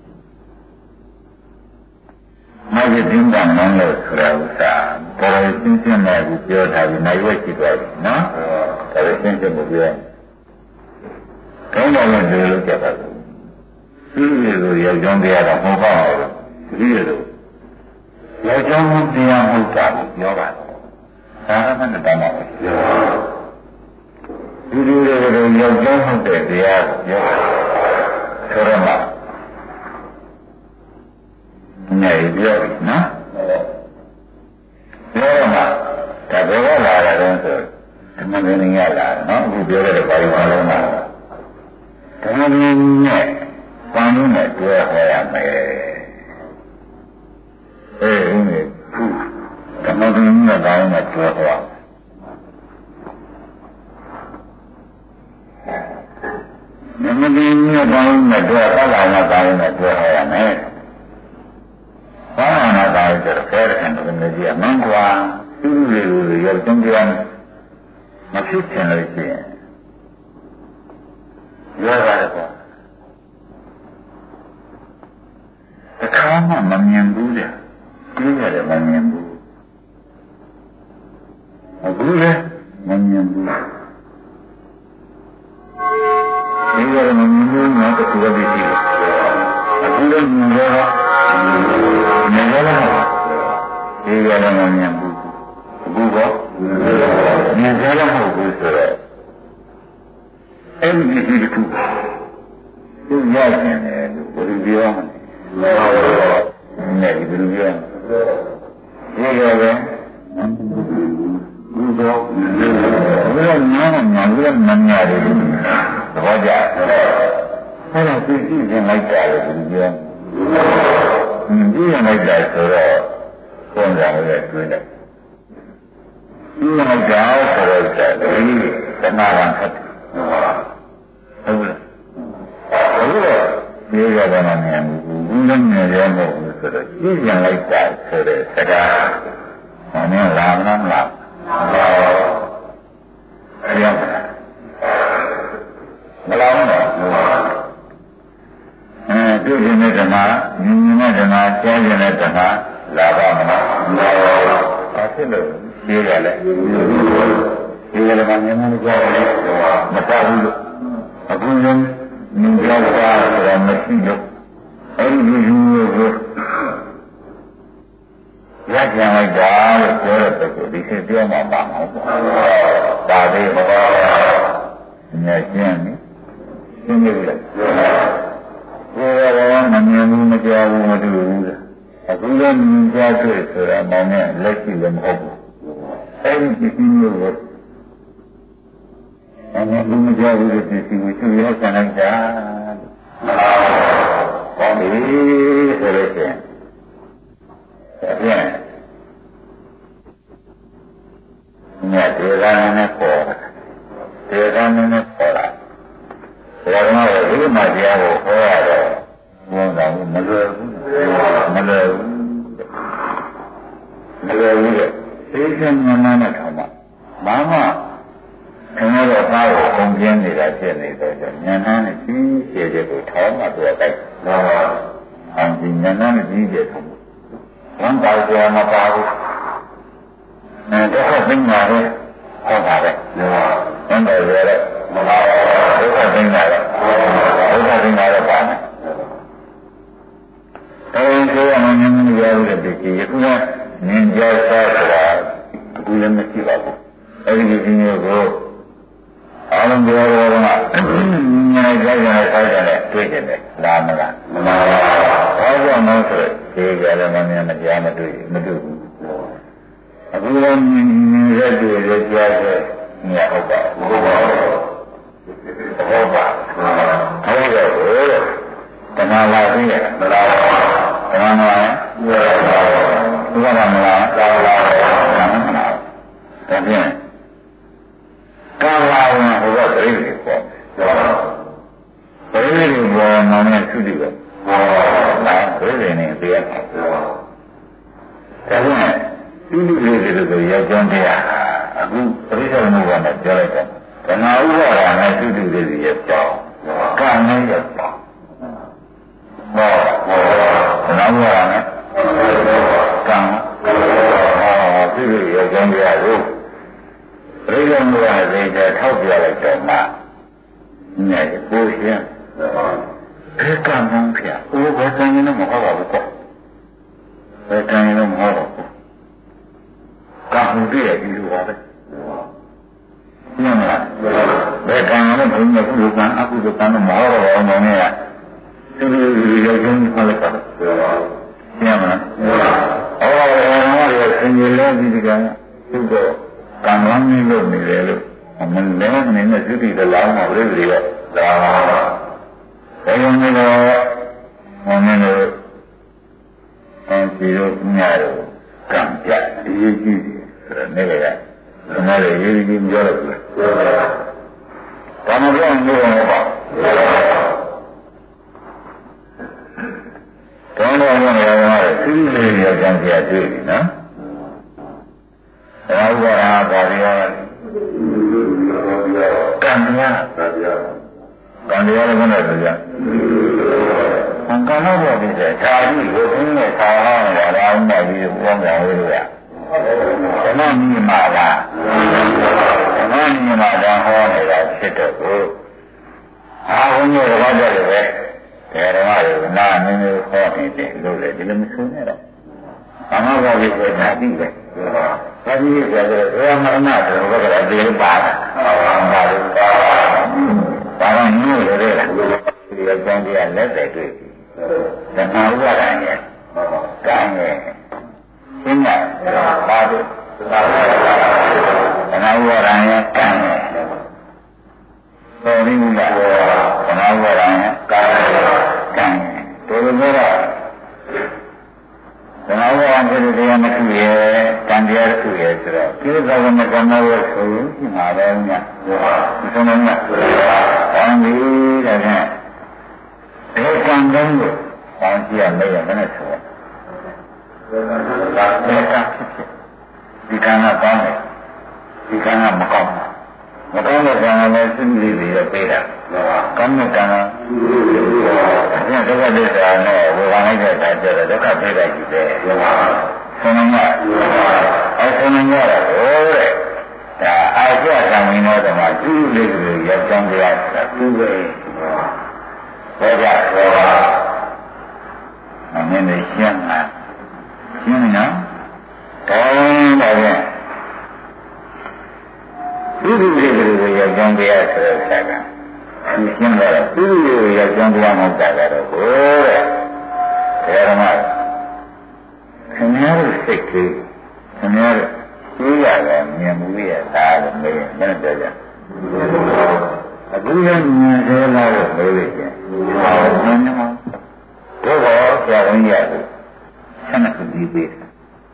မဂ္ဂတိကံမလို့ဆိုတဲ့ဥစ္စာပေါ်ရင်းရှင်းတဲ့ကိုပြောထားပြီးနိုင်ဝဲရှိသွားပြီနော်ဒါလည်းရှင်းရှင်းကိုပြောကောင်းတယ်လို့လို့ကြပါဘူးဒီလိုရောက်ကြောင်းတရားတော့မဟုတ်ပါဘူးဒီလိုရောက်ကြောင်းတရားမဟုတ်တာကိုပြောပါဒါကမှတမ်းပါပဲဒီလိုလိုရောက်ကြောင်းဟုတ်တဲ့တရားကိုပြောဆိုရမှာနေပြောနော်ပြောရမှာဒါဘယ်ကလာတာလဲဆိုဓမ္မဂင်းရလာနော်အခုပြောတဲ့ဘာလို့မလုံးမှာဓမ္မဂင်းနဲ့ပန်းလုံးနဲ့တွဲဟောရမယ်အဲဒီဓမ္မဂင်းနဲ့ပန်းလုံးနဲ့တွဲဟောဓမ္မဂင်းနဲ့ပန်းလုံးနဲ့တွဲဟောလာမှပန်းလုံးနဲ့တွဲဟောရမယ်ဘာမှမသာဘူးဆိုတော့ခဲတဲ့ခံတဲ့နေကြီးအမှန်ကွာသူ့လူတွေရောက်တုံးကြမ်းမဖြစ်ချင်လို့ရှိရင်ရောရတယ်ကွာတခါမှမမြင်ဘူးတဲ့ကြည့်ရတယ်မမြင်ဘူးအခုလည်းမမြင်ဘူးဒီလိုမမြင်ဘူးငါတို့ကဒီရှိတယ်အခုလည်းမြင်တော့မြင်ရလားဒီကလည်းမမြင်ဘူးအခုကမြင်ရလားမဟုတ်ဘူးဆိုတော့အဲ့ဒီဒီတစ်ခုသူရခြင်းတယ်လို့ဘယ်လိုပြောမလဲနဲ့ဒီလိုပြောဒီကလည်းဘူးတော့ဘယ်လိုနားမှာဘယ်လိုနားရတယ်သဘောကျအဲ့ဒါသိသိချင်းလိုက်ကြတယ်ဒီပြောဒီရလိုက်တာဆိုတော့ပုံစံလေးတွေ့တယ်ဒီလိုက်တာဆိုတော့ဒီသမာဓိခတ်ဟုတ်လားဟုတ်လားအခုတော့ဒီကလည်းမမြင်ဘူးဘူးလည်းမြင်ရမဟုတ်ဘူးဆိုတော့ဒီရလိုက်တာဆိုတဲ့စကားဘာနဲ့လာမလားမလားအဲ့ရမလားမလားအဲတွေ့တဲ့ဓမ္မမြင်တဲ့ဓမ္မကြားတဲ့ဓမ္မလာပါမလားမလာပါဘူးဘာဖြစ်လို့ဒီကလည်းဒီကလည်းမမြင်မကြားဘူးမတော်ဘူးလို့အခုလည်းမြင်ကြတာဆိုတာမရှိလို့အဲ့ဒီလူမျိုးကိုရကြလိုက်တာလို့ပြောတဲ့ပုဂ္ဂိုလ်ဒီခေတ်ပြောမှာပါမဟုတ်ဘူးဒါသေးပါပါညကျင်းနေရှင်းနေပြီလားဘယ်တော့မှမမြင်ဘူးမကြားဘူးမတွေ့ဘူးလေအခုလည်းမြင်ကြားတွေ့ဆိုတာမောင်နဲ့လက်ရှိလည်းမဟုတ်ဘူးအဲဒီပစ္စည်းမျိုးကိုအမှန်ဘူးမကြားဘူးတဲ့ပစ္စည်းကိုသူရဆန်လိုက်တာကောင်းပြီဆိုလို့ရှိရင်ဒါပြန်ညဒေသနာနဲ့ပေါ်ဒေသနာနဲ့ပေါ်လာဒါကလည်းဒီမှာတရားကိုဟောရတော့ဘုန်းတော်မလွယ်ဘူးမလွယ်ဘူးမလွယ်ဘူးတဲ့သိချင်မှန်းနဲ့ထောင်မှာဘာမှခင်ဗျားတို့သားကိုပုံပြင်းနေတာဖြစ်နေတော့ညဉ့်နှမ်းနဲ့ကြီးကျယ်ကျယ်ကိုထောင်မှတော့တိုက်တော့အောင်ဒီညဉ့်နှမ်းနဲ့ကြီးကျယ်ထောင်ဝမ်းပါကြမပါဘူးအဲတော့သိမှာလေဟောတာပဲဝမ်းတယ်ရဲမပါဘူးဒုက္ခသိနေတာလေဒုက္ခသိနေတာလည်းပါမယ်အဲဒီကမှမြင်နေရတဲ့ဒီကြီးကမြင်ကြတာဆိုတာအခုလည်းမရှိပါဘူးအဲဒီဒီမျိုးကိုအားလုံးပြောတော့ကမြင်ကြကြတဲ့ဆိုင်တဲ့တွေ့ကြတယ်လားမလားမလားဘာကြောင့်လဲဆိုတော့ဒီကလည်းမမြင်မကြားမတွေ့မတွေ့ဘူးအခုလည်းမြင်ရတဲ့တွေ့ရကြားတဲ့ညဟုတ်ပါဘူးဟုတ်ပါဟုတ်ရဲ့ဟိုတဏှာလာပြီးရမလားတဏှာမလားဘုရားမလားသာလာတယ်မလားဒါဖြင့်သူလူလေးတွေကိုရောက်ကြတရားအခုပရိစ္ဆေမှုကလည်းပြောလိုက်တယ်ခဏဥပါဒာနဲ့သူလူလေးတွေရောက်ကြောင်းကံနဲ့ရောက်ကြောင်းဟောဟောခဏဥပါဒာနဲ့ကံဟောသူလူရောက်ကြောင်းတရားကိုပရိစ္ဆေမှုကလည်းထောက်ပြလိုက်တော့မှညရဲ့ကိုရှင်းဘယ်ကံမှန်းဖျားအိုးဘယ်ကံရင်တော့မဟုတ်ပါဘူးကွဘယ်ကံရင်တော့မဟုတ်ပါဘူးကံမှုတည်းရဲ့ဒီလိုပါပဲညမလားဘယ်ကံရင်တော့ဘုရားကုသိုလ်ကံအကုသိုလ်ကံတော့မဟုတ်တော့ဘူးမောင်နေရသူတို့ရုပ်ချင်းခေါ်လိုက်ပါညမလားအော်ဘာလို့လဲဆင်ကြီးလဲဒီကံသူတော့ကံကောင်းနေလို့နေတယ်လို့မင်းလည်းနည်းနည်းသုတိတလောင်းမှာပြည့်စုံရဲ့ဒါဘယ်လိုမျိုးလဲမင်းတို့အဲဒီလိုညတော့ကံပြအရေးကြီးတယ်ဆိုတော့နေရသမားတွေရေးကြီးပြောလို့ပြောတာဘာမှပြောမလို့မပေါ့တောင်းတော့မရဘူးသူလေးရောကံပြတွေ့ပြီနော်ဒါကဘာပါလဲကံတရားကံတရားလည်းမနဲ့ပြကြကံကတော့ဒီတဲ့ဓာတ်ကြီးကိုသိနေသာဟောနေတာတော့မှပြီးပြောင်းကြဝေးလို့ရဓမ္မမိမာလားဓမ္မမိမာလားဟောနေတာဖြစ်တော့ကိုအာဘုန်းကြီးတော်ကြတယ်ပဲဒါဓမ္မတွေနာမင်းမျိုးဟောနေတယ်လို့လေဒီလိုမဆိုနဲ့တော့ဘာမှမဟုတ်ဘူးဆိုတာသိပဲဘာကြီးကြတယ်ဘယ်မှာနာတယ်ဘယ်ကတည်းကပါတာဘာလို့ပါဘာလို့ညို့လဲလားဒီအကြောင်းတရားလက်သက်တွေ့ပြီဓမ္မဥပါဒံရဲ့ကံရဲ့ရှင်းတယ်ဘာလို့ဓမ္မဥပါဒံရဲ့ကံရဲ့တော်ပြီလားဓမ္မဥပါဒံရဲ့ကံကံတော်လို့တော့ဓမ္မဝါဒပြည်တရားမတူရဲ့ကံတရားတစ်ခုရဲ့ဆိုတော့ကိလေသာကမကံမဝဲဆိုရင်ဒီမှာပဲညဒီဆုံးမည။ဘာလို့လဲတဲ့။ဒီကံတုံးကိုပေါင်းကြည့်ရမယ်ရမနဲ့ဆိုတော့ဒီကံဒီကံကကောင်းတယ်ဒီကံကမကောင်းဘူးမကောင်းတဲ့ကံကလည်းစိတ်လေးတွေပေးတာကောင်းတဲ့ကံကအဲ့ဒါဒုက္ခသစ္စာနဲ့ဝေဘာလိုက်တဲ့အခါကျတော့ဒုက္ခပေးလိုက်ကြည့်တယ်ဆုံးမညအဲ့ဆုံးမညတော့ဟိုတဲ့ဒါအာကျသံဝင်တော်ကမှသူ့လေးတွေရောက်ကြောင်းကြရတာသူ့ပဲဘောကြဘောပါမင်းလည်းရှင်းလားရှင်းနော်ကောင်းပါရဲ့သူ့လူတွေကိုရောက်ကြောင်းတရားဆိုတဲ့ဆက်ကရှင်းတော့သူ့လူတွေကိုရောက်ကြောင်းတရားမဟုတ်တာကတော့ဟိုတဲ့ဓမ္မခင်ဗျားတို့စိတ်ကလေးခင်ဗျားတို့သိရတယ်မြင်မှုရဲ့ဒါလည်းမင်းမင်းပြောကြအခုလည်းမြင်သေးလားလို့ပြောလိုက်ကြဟောမြင်နေမှာတို့တော့ဆရာဝန်ကြီးရတယ်ဆန္ဒကြည့်ပေးတယ်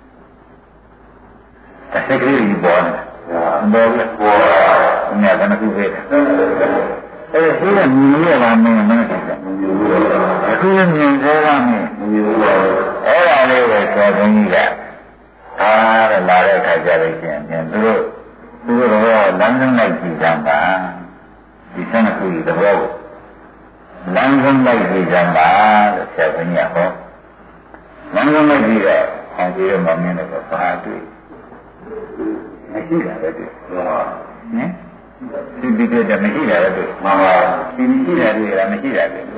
တစ်စိတ်ကလေးပေါ်နေဘောလည်းပေါ်တာညကနခုပဲအဲ့ဒီကမြင်ရပါမင်းမင်းကအခုလည်းမြင်သေးတာမင်းအဲ့ဒါလေးကိုကျော်သွင်းကြီးကအားရလာတဲ့ခါကျလို့ရှိရင်သူတို့သူတို့တော့လမ်းဆုံးလိုက်ကြည့်ကြပါဒီဆန်းခုကြီးတော့လမ်းဆုံးလိုက်ကြည့်ကြပါလို့ဆရာကကြီးဟောလမ်းဆုံးလိုက်ကြည့်တော့အောင်ကြည့်ရမှမင်းတော့ဘာတွေ့မရှိတာပဲတွေ့ဟောနည်းဒီဒီကတည်းကမရှိတာပဲတွေ့မှန်ပါဒီမရှိတာတွေ့ရမရှိတာတွေ့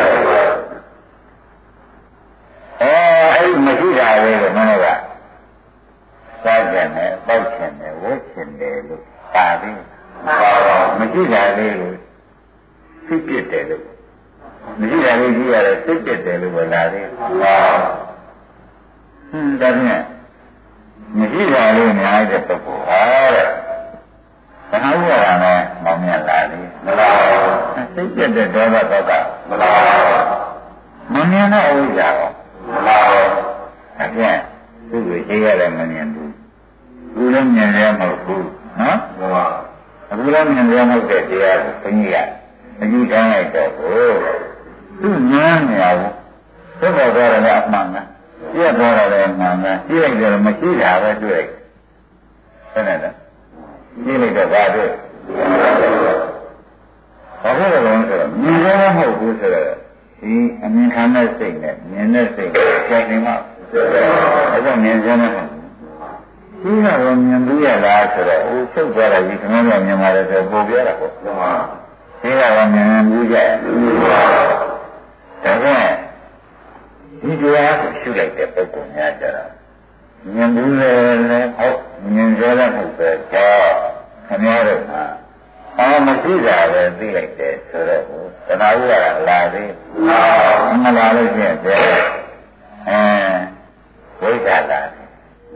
အဲအဲ့ဒီမရှိတာလေးကိုမင်းတို့ကစားကြတယ်ပေါက်ချင်တယ်ဝတ်ချင်တယ်လို့ပါပြီမရှိတာလေးကိုသိပြတယ်လို့မရှိတာလေးကြီးရတယ်သိပြတယ်လို့ပဲလာတယ်ဟောဟင်းဒါဖြင့်မရှိတာလေးများတဲ့ပုဂ္ဂိုလ်ဟောတဲ့သနာဥပါဒ်နဲ့မောင်မြတ်လာတယ်မလားသိပြတဲ့ဒေါသတော့ကမလားမမြင်တဲ့အဝိဇ္ဇာရောမလားအပြည့်သူ့ကိုသိရတယ်မမြင်ဘူးဘူးလည်းမြင်ရမဟုတ်ဘူးနော်ဟုတ်ပါအခုလည်းမြင်ရမဟုတ်တဲ့တရားကိုဘုန်းကြီးကအကြည့်တိုင်းလိုက်တော့ကိုသူ့ဉာဏ်နေရဘူးသို့တော်တော်လည်းအမှန်ကပြတ်သွားတယ်မှန်တယ်ကြည့်လိုက်တယ်မရှိတာပဲတွေ့ဟုတ်တယ်နော်ကြည့်လိုက်တော့ဘာတွေ့ဘာဖြစ်လို့လဲဆိုတော့မြင်ရမဟုတ်ဘူးဆိုတော့ဒီအမြင်ခံတဲ့စိတ်နဲ့မြင်တဲ့စိတ်ကိုကြိုက်နေမှအဲ့ဒါမြင်ရမှာဒီကတော့မြင်ဘူးရလားဆိုတော့ဟိုချုပ်သွားတာကြီးခဏတော့မြင်ပါတယ်ဆိုပို့ပြတာပေါ့ဒီကတော့မြင်ဘူးကြဒါကြောင့်ဒီတရားကိုရှုလိုက်တဲ့ပုဂ္ဂိုလ်များကြတာမြင်ဘူးလေလည်းဟုတ်မြင်ကြတဲ့ဟုတ်ပဲကြောက်ခင်ဗျားတို့ကအာမရှိတာပဲသိလိုက်တယ်ဆိုတော့တဏှာဥပါဒလာသေးမလာလို့ရှိရင်အဲဝိဇ္ဇာလာတယ်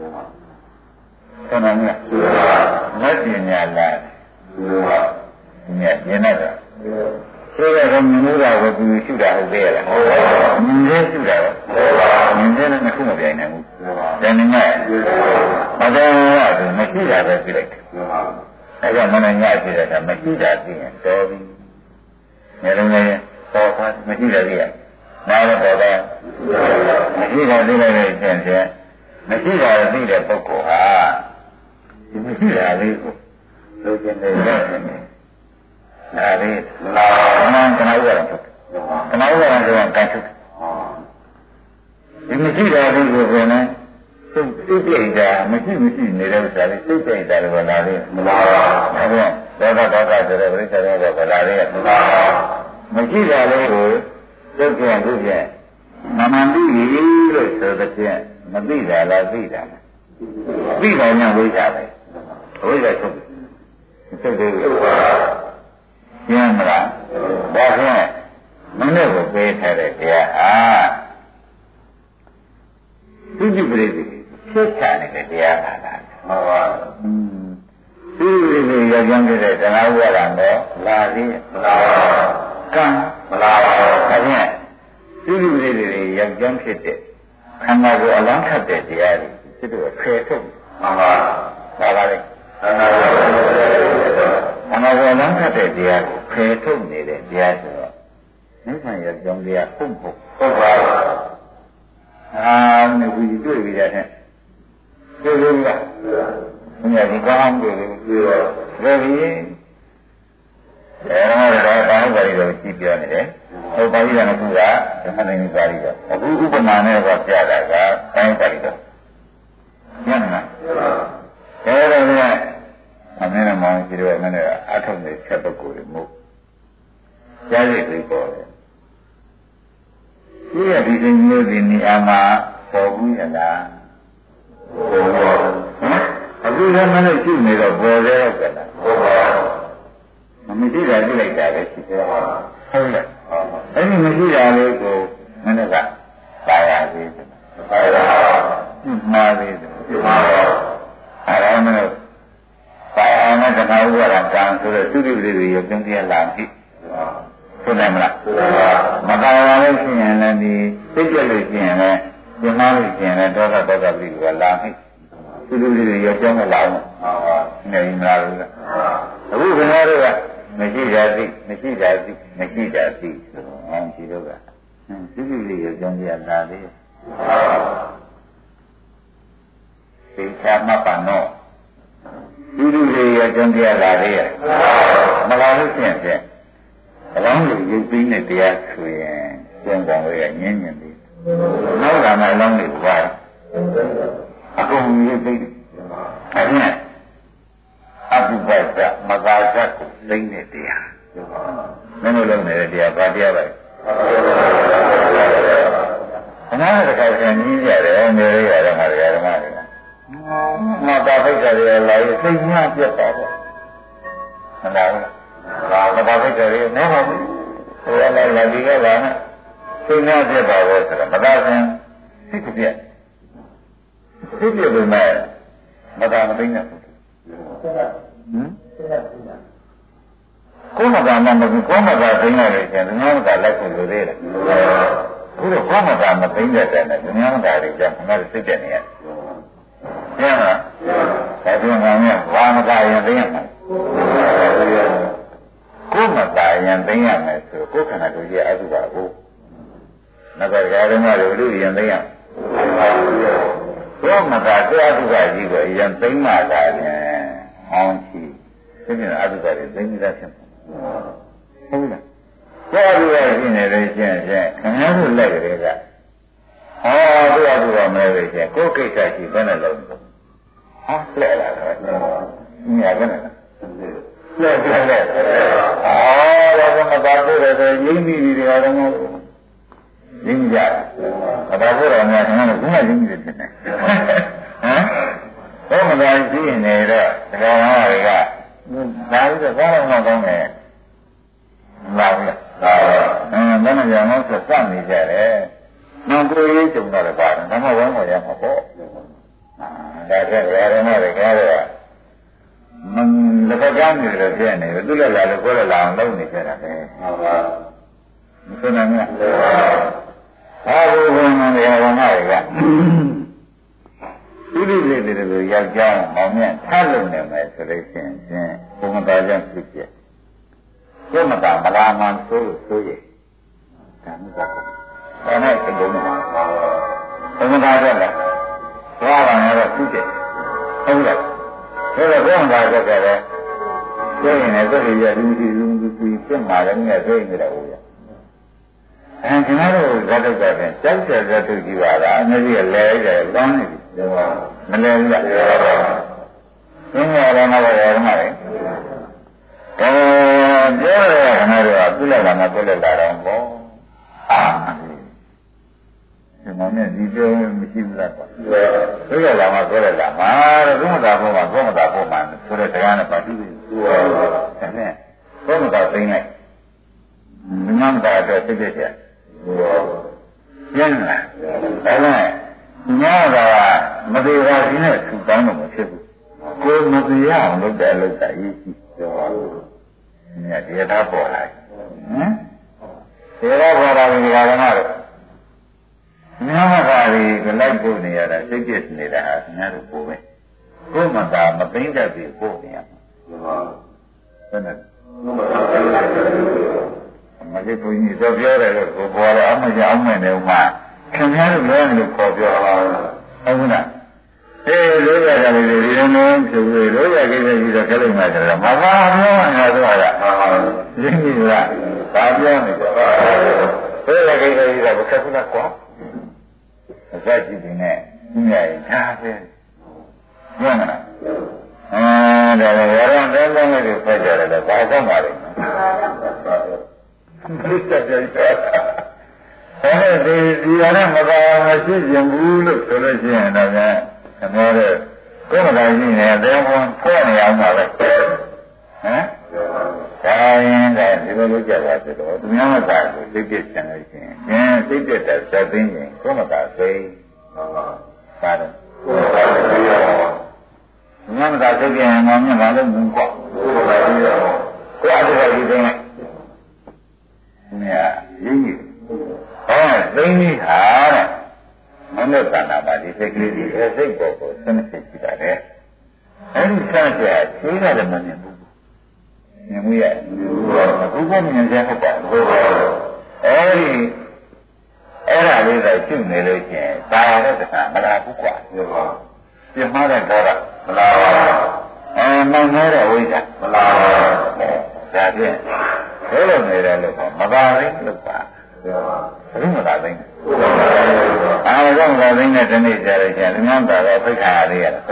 ဆိုတော့မြတ်မတ်ပညာလာမြတ်ဉာဏ်နဲ့ဆိုတော့မြင်လို့တာကိုသူရှုတာဟုတ်သေးလားမြင်သေးရှုတာရောမြင်သေးလည်းတစ်ခုမပြိုင်နိုင်ဘူးဒါနဲ့မှမတော်ရဘူးမရှိတာပဲပြလိုက်တယ်အဲကြောင့်မနဲ့ညကြည့်တဲ့အခါမရှိတာသိရင်တော်ပြီ။နေလုံးလည်းပေါ်သွားမရှိတာသိရ။နားလည်းပေါ်သွားမရှိတာသိလိုက်တဲ့ရှင်ဖြင့်မရှိတာသိတဲ့ပုဂ္ဂိုလ်ဟာဒီမရှိတာလေးကိုလိုချင်တယ်လို့ထင်တယ်။ဒါလေးလာမှန်ကနာဥပါဒ်ထုတ်တယ်။ကနာဥပါဒ်ဆိုတာကန်ထုတ်တယ်။ဒီမရှိတာလေးကိုပြန်လဲစိတ်စိတ်ပြိတာမရှိမရှိနေတဲ့ဥစ္စာလေးစိတ်ပြိတာလည်းလာလေမလာပါဘူး။ဒါကဒေါသဒေါသဆိုတဲ့ပြိဿရောကလာလေမလာပါဘူး။မရှိတာလေးကိုသိပြန်သိပြန်မမှန်သိပြီလို့ဆိုတဲ့ဖြင့်မသိတာလားသိတာလား။သိတယ်နဲ့ဝိဇ္ဇာပဲ။ဝိဇ္ဇာထုတ်တယ်။သိတယ်ဟုတ်ပါ။ကျင်းမလား။ဒါဖြင့်မနေ့ကပေးထားတဲ့တရားအားသူကြည့်ပြည့်ဖြစ်ချနေတဲ့တရားပါလားမှန်ပါဘူးဒီလိုရောက်ကြတဲ့တရားဥပါဒံတော့လာသေးမလားကံမလားဒါဖြင့်ဒီလိုလေးတွေရောက်ကြဖြစ်တဲ့ခန္ဓာကိုယ်အလောင်းထပ်တဲ့တရားတွေသူတို့ဖယ်ထုတ်မှန်ပါဒါပါလေခန္ဓာကိုယ်ခန္ဓာကိုယ်အလောင်းထပ်တဲ့တရားကိုဖယ်ထုတ်နေတဲ့တရားဆိုတော့နိဗ္ဗာန်ရောက်ကြတရားဟုတ်ဟုတ်ဟုတ်ပါအာမင်းဒီတွေ့ပြီတဲ့တွေ့လို့ကဘုရားဒီကောင်းတွေ့လို့တွေ့တော့ဒါပြီးအဲဒါတော့ဘာလို့ပါလိတော့ကြည့်ပြောနေတယ်ဟိုပါဠိတော်ကဓမ္မနိုင်ငံပါဠိတော်အခုဥပမာနဲ့တော့ပြတာကတိုင်းပါဠိတော်ညံ့လားဒါတော့ကအမေနဲ့မောင်ကြီးတို့အမေနဲ့အထုံးနေချက်ပုဂ္ဂိုလ်တွေမို့ကြားရည်တွေပေါ်တယ်ဒီရဒီလိုမျိုးဒီနေရာမှာပေါ်ဘူးရလားပေါ်ပါဟမ်အခုလည်းမနဲ့ရှိနေတော့ပေါ်သေးတော့ကလားပေါ်ပါမမရှိတာကြည့်လိုက်တာပဲရှိသေးပါဟုတ်လားအဲ့ဒီမရှိတာလေးကိုမနဲ့ကပါရသေးတယ်ပါရမှားသေးတယ်မှားပါအဲ့ဒါမနဲ့ပါရနဲ့ကနာဥပါဒံကံဆိုတဲ့သုတိပတိတွေရုပ်သိမ်းတရားလာပြီဆိုနိုင်မလားမကာရလို့ရှိရင်လည်းဒီသိကြလို့ရှိရင်လည်းပြမလို့ရှိရင်လည်းဒေါသဒေါသပရိကလာပြီသူလူတွေရောကြောင်းမလာဘူးနေမလားလို့အခုခင်ဗျားတို့ကမရှိတာသိမရှိတာသိမရှိတာသိဆိုတော့အဲဒီတော့ကသူလူတွေရောကြောင်းပြလာသေးသိချာမပန်တော့သူလူတွေရောကြောင်းပြလာသေးရဲ့မလာလို့ရှိရင်ဖြင့်အလောင်းကိုရုပ်သိမ်းတဲ့တရားဆိုရင်ကျင့်ကြံလို့ရညင်းညင်းသေးနောက်ကမှအလောင်းတွေပါအကုန်ရုပ်သိမ်းအဲ့ဒါအဘိဓမ္မာမဂါဇတ်ကိုသိမ်းတဲ့တရားမင်းတို့လုံးနေတဲ့တရားဘာတရားပဲခဏတခါကျရင်ကြီးရတယ်နေရရတယ်မှာတရားဓမ္မတွေမတာဖိတ်ကြရလာရင်သိညာပြတ်သွားတော့မှန်လားဘာမတာဖိတ်ကြရနေမှာဘူးဟိုလည်းလာဒီကလာနဲ့သိညာပြတ်သွားတော့ဆိုတော့မတာစင်သိကပြတ်သိပြတ်လို့မဲ့မတာမသိနဲ့ဟမ်ကိုယ်မကမှမဘူးကိုယ်မကသိနေတယ်ကျန်ဒီများမကလိုက်ဖို့လိုသေးတယ်အခုတော့ကိုယ်မကမသိတဲ့တဲ့နဲ့ဒီများမကတွေကျန်ခဏစိတ်တက်နေရတယ်ကျန်လားဒါပြန်ကမြတ်ဘာမကရင်သိရမှာကိုယ်မကရင်သိရမယ်ဆိုကိုယ်ခန္ဓာကိုယ်ကြီးအတုပါဘူးငါကဓမ္မတွေဘုရားရင်သိရဘောမသာတရားဒုက္ခကြီးကိုအရင်သိမ့်မှသာနဲ့ဟောင်းချီသိမြင်အဒုက္ခတွေသိမ့်ပြီးသားဖြစ်မှာဟုတ်လားတရားဒုက္ခရှိနေလို့ချင်းချင်းခင်ဗျားတို့လက်ကလေးကဟောတရားဒုက္ခမဲလို့ချင်းကိုယ်ကိစ္စရှိဘယ်နဲ့လုံးဟာလက်လာတော့မြင်ရကနေလက်လက်လက်အော်တော့မသာတို့တယ်ဆိုရင်းမိပြီးတယ်ကတော့ရင်းကြမသာတို့တော့များခင်ဗျားတို့ကရင်းမိတယ်ဖြစ်နေဟမ်ဘုမသာရှိနေတော့တရားတော်တွေကဒါပြီးတော့ဘာလို့မကောင်းလဲလာဘူးလားလာပါအင်းဘယ်နဲ့ကြောင့်လဲဆိုစနေကြတယ်နောက်ကိုရေးကြုံတော့လည်းပါတယ်ဒါမှဝမ်းပေါ်ရမှာပေါ့ဒါကလည်းရမတွေကားတော့မလက်ဖက်ကမ်းနေလို့ပြနေတယ်သူလည်းလာလို့ကိုယ်လည်းလာအောင်လုပ်နေကြတာပဲဟုတ်ပါမသိနိုင်ဘူးဘာလို့ဘုံမနေရမတွေကသူလိလိတွေလိုယောက်ျားမောင်မြတ်ထားလုံနေမယ်ဆိုလို့ရှိရင်ဘုံမသားကြောင့်ဖြစ်ဖြစ်ကိုယ်မသာမလာမှန်ဆိုလို့ဆိုရဒါမှမဟုတ်ဘာနဲ့သဘုံနဲ့ဘုံမသားကြောင့်လားဘာပါလဲတော့ဖြစ်တယ်ဟုတ်လားဒါတော့ဘုံမသားကြောင့်ကြတယ်ဆိုရင်လည်းသူ့ရဲ့လူကြီးလူကြီးပြင်မှာလည်းငါဆိုရင်လည်းဟုတ်ရအဲကျွန်တော်တို့ဇာတ်တုတ်တယ်ကြောက်တဲ့ဇာတ်တုတ်ကြီးပါလားအမျိုးကြီးလဲကြတယ်လောင်းနေပြီမလဲဘူးလားဘင်းရတယ်မဟုတ်ရတယ်မဟုတ်အဲပြောရတဲ့ခဏတော့ပြလိုက်လာမှပြလိုက်လာတော့ဘောအာဒီမောင်နဲ့ဒီပြောမရှိဘူးလားကွာပြလိုက်လာမှပြလိုက်လာမှာတော့ဘုမသာဘုမဘုမသာဘုမဆိုတဲ့တရားနဲ့ပါတိပြီအဲ့နဲ့ဘုမသာသိနေမနမ်းတာတော့သိတဲ့ကျင်းလာဒါနဲ့ညတာမသေးပါဘူးနဲ့သူတောင်းတော့မဖြစ်ဘူးကိုယ်မသေးရအောင်လုပ်တယ်လုပ်တာအရေးကြီးပြောပါလို့ညတရားသားပေါ်လာဟမ်တရားပေါ်လာပြီဓမ္မတို့ညမခါကြီးကလိုက်ပို့နေရတာစိတ်ပြည့်နေတာဟာညတို့ပို့ပဲကိုယ်မသာမသိမ့်တတ်ပြီပို့နေရမှာဘယ်နဲ့မလေးဘုန်းကြီးတော့ပြောတယ်လို့ကိုပေါ်လာအမှကြအောင်မယ်နေဥမာခင်ဗျားတို့လည်းလို့ခေါ်ပြောပါဟုတ်လားအေးလို့ရကြတယ်ဒီလိုမျိုးဖြစ်ပြီးလို့ရကိစ္စကြီးတော့ခက်လိမ့်မယ်ဆိုတော့မပါပြောနေတာတော့ကရင်းကြီးကဘာပြောနေကြပါလို့ရကိစ္စကြီးတော့ခက်ခုနကွာအစကြည့်နေနဲ့ညရင်ထားပဲပြောမလားအဲဒါလည်းရရန်တဲတဲလေးတွေပြကြတယ်လေဘာကောင်းပါလဲဒီတက်ကြရအဲဒီဒီရနဲ့မသာမရှိကျင်ဘူးလို့ဆိုလို့ရှိရင်တော့ခင်ဗျားတို့ကိုယ်မသာရှိနေတယ်ဘုံဖွဲ့နေအောင်ပါပဲဟမ်ဒါရင်ကဒီလိုလုပ်ကြပါဆိုတော့သူများမသာကိုသိပြချင်လို့ရှိရင်ကျင်းသိပြတဲ့သတ်သိရင်ကိုယ်မသာသိပါတယ်ကိုယ်မသာသိရောသူများမသာသိပြန်ရင်တော့ဘာလို့မကွာကိုယ်မသာသိရောကိုယ်အတူတူသိနေမြတ်ရင်းကြီးဟောသိနေဟာတဲ့မနုဿာနာပါဒီစိတ်ကလေးဒီစိတ်ပေါ်ကိုစနစ်ရှိတာလေအဲဒီစနစ်ကသိရတယ်မမြင်ဘူးမြင်မှုရဲ့အခုကမြင်ကြဟုတ်ပါဘူးအဲဒီအဲ့ဒါလေးကကျွနေလို့ချင်းဒါရတဲ့ကမလားဘူးကွာပြမတဲ့တော့မလားအဲမှန်တဲ့ဝိဇ္ဇာမလားဒါဖြင့်ဘယ်လိုနေတယ်လို့ခေါ်မပါဘူးလို့ပါဘယ်မှာသာသိနေအားလုံးသာသိနေတဲ့နေ့ကျတော့ကျန်ငန်းတာတော့ဖိတ်ခါရသေးရတယ်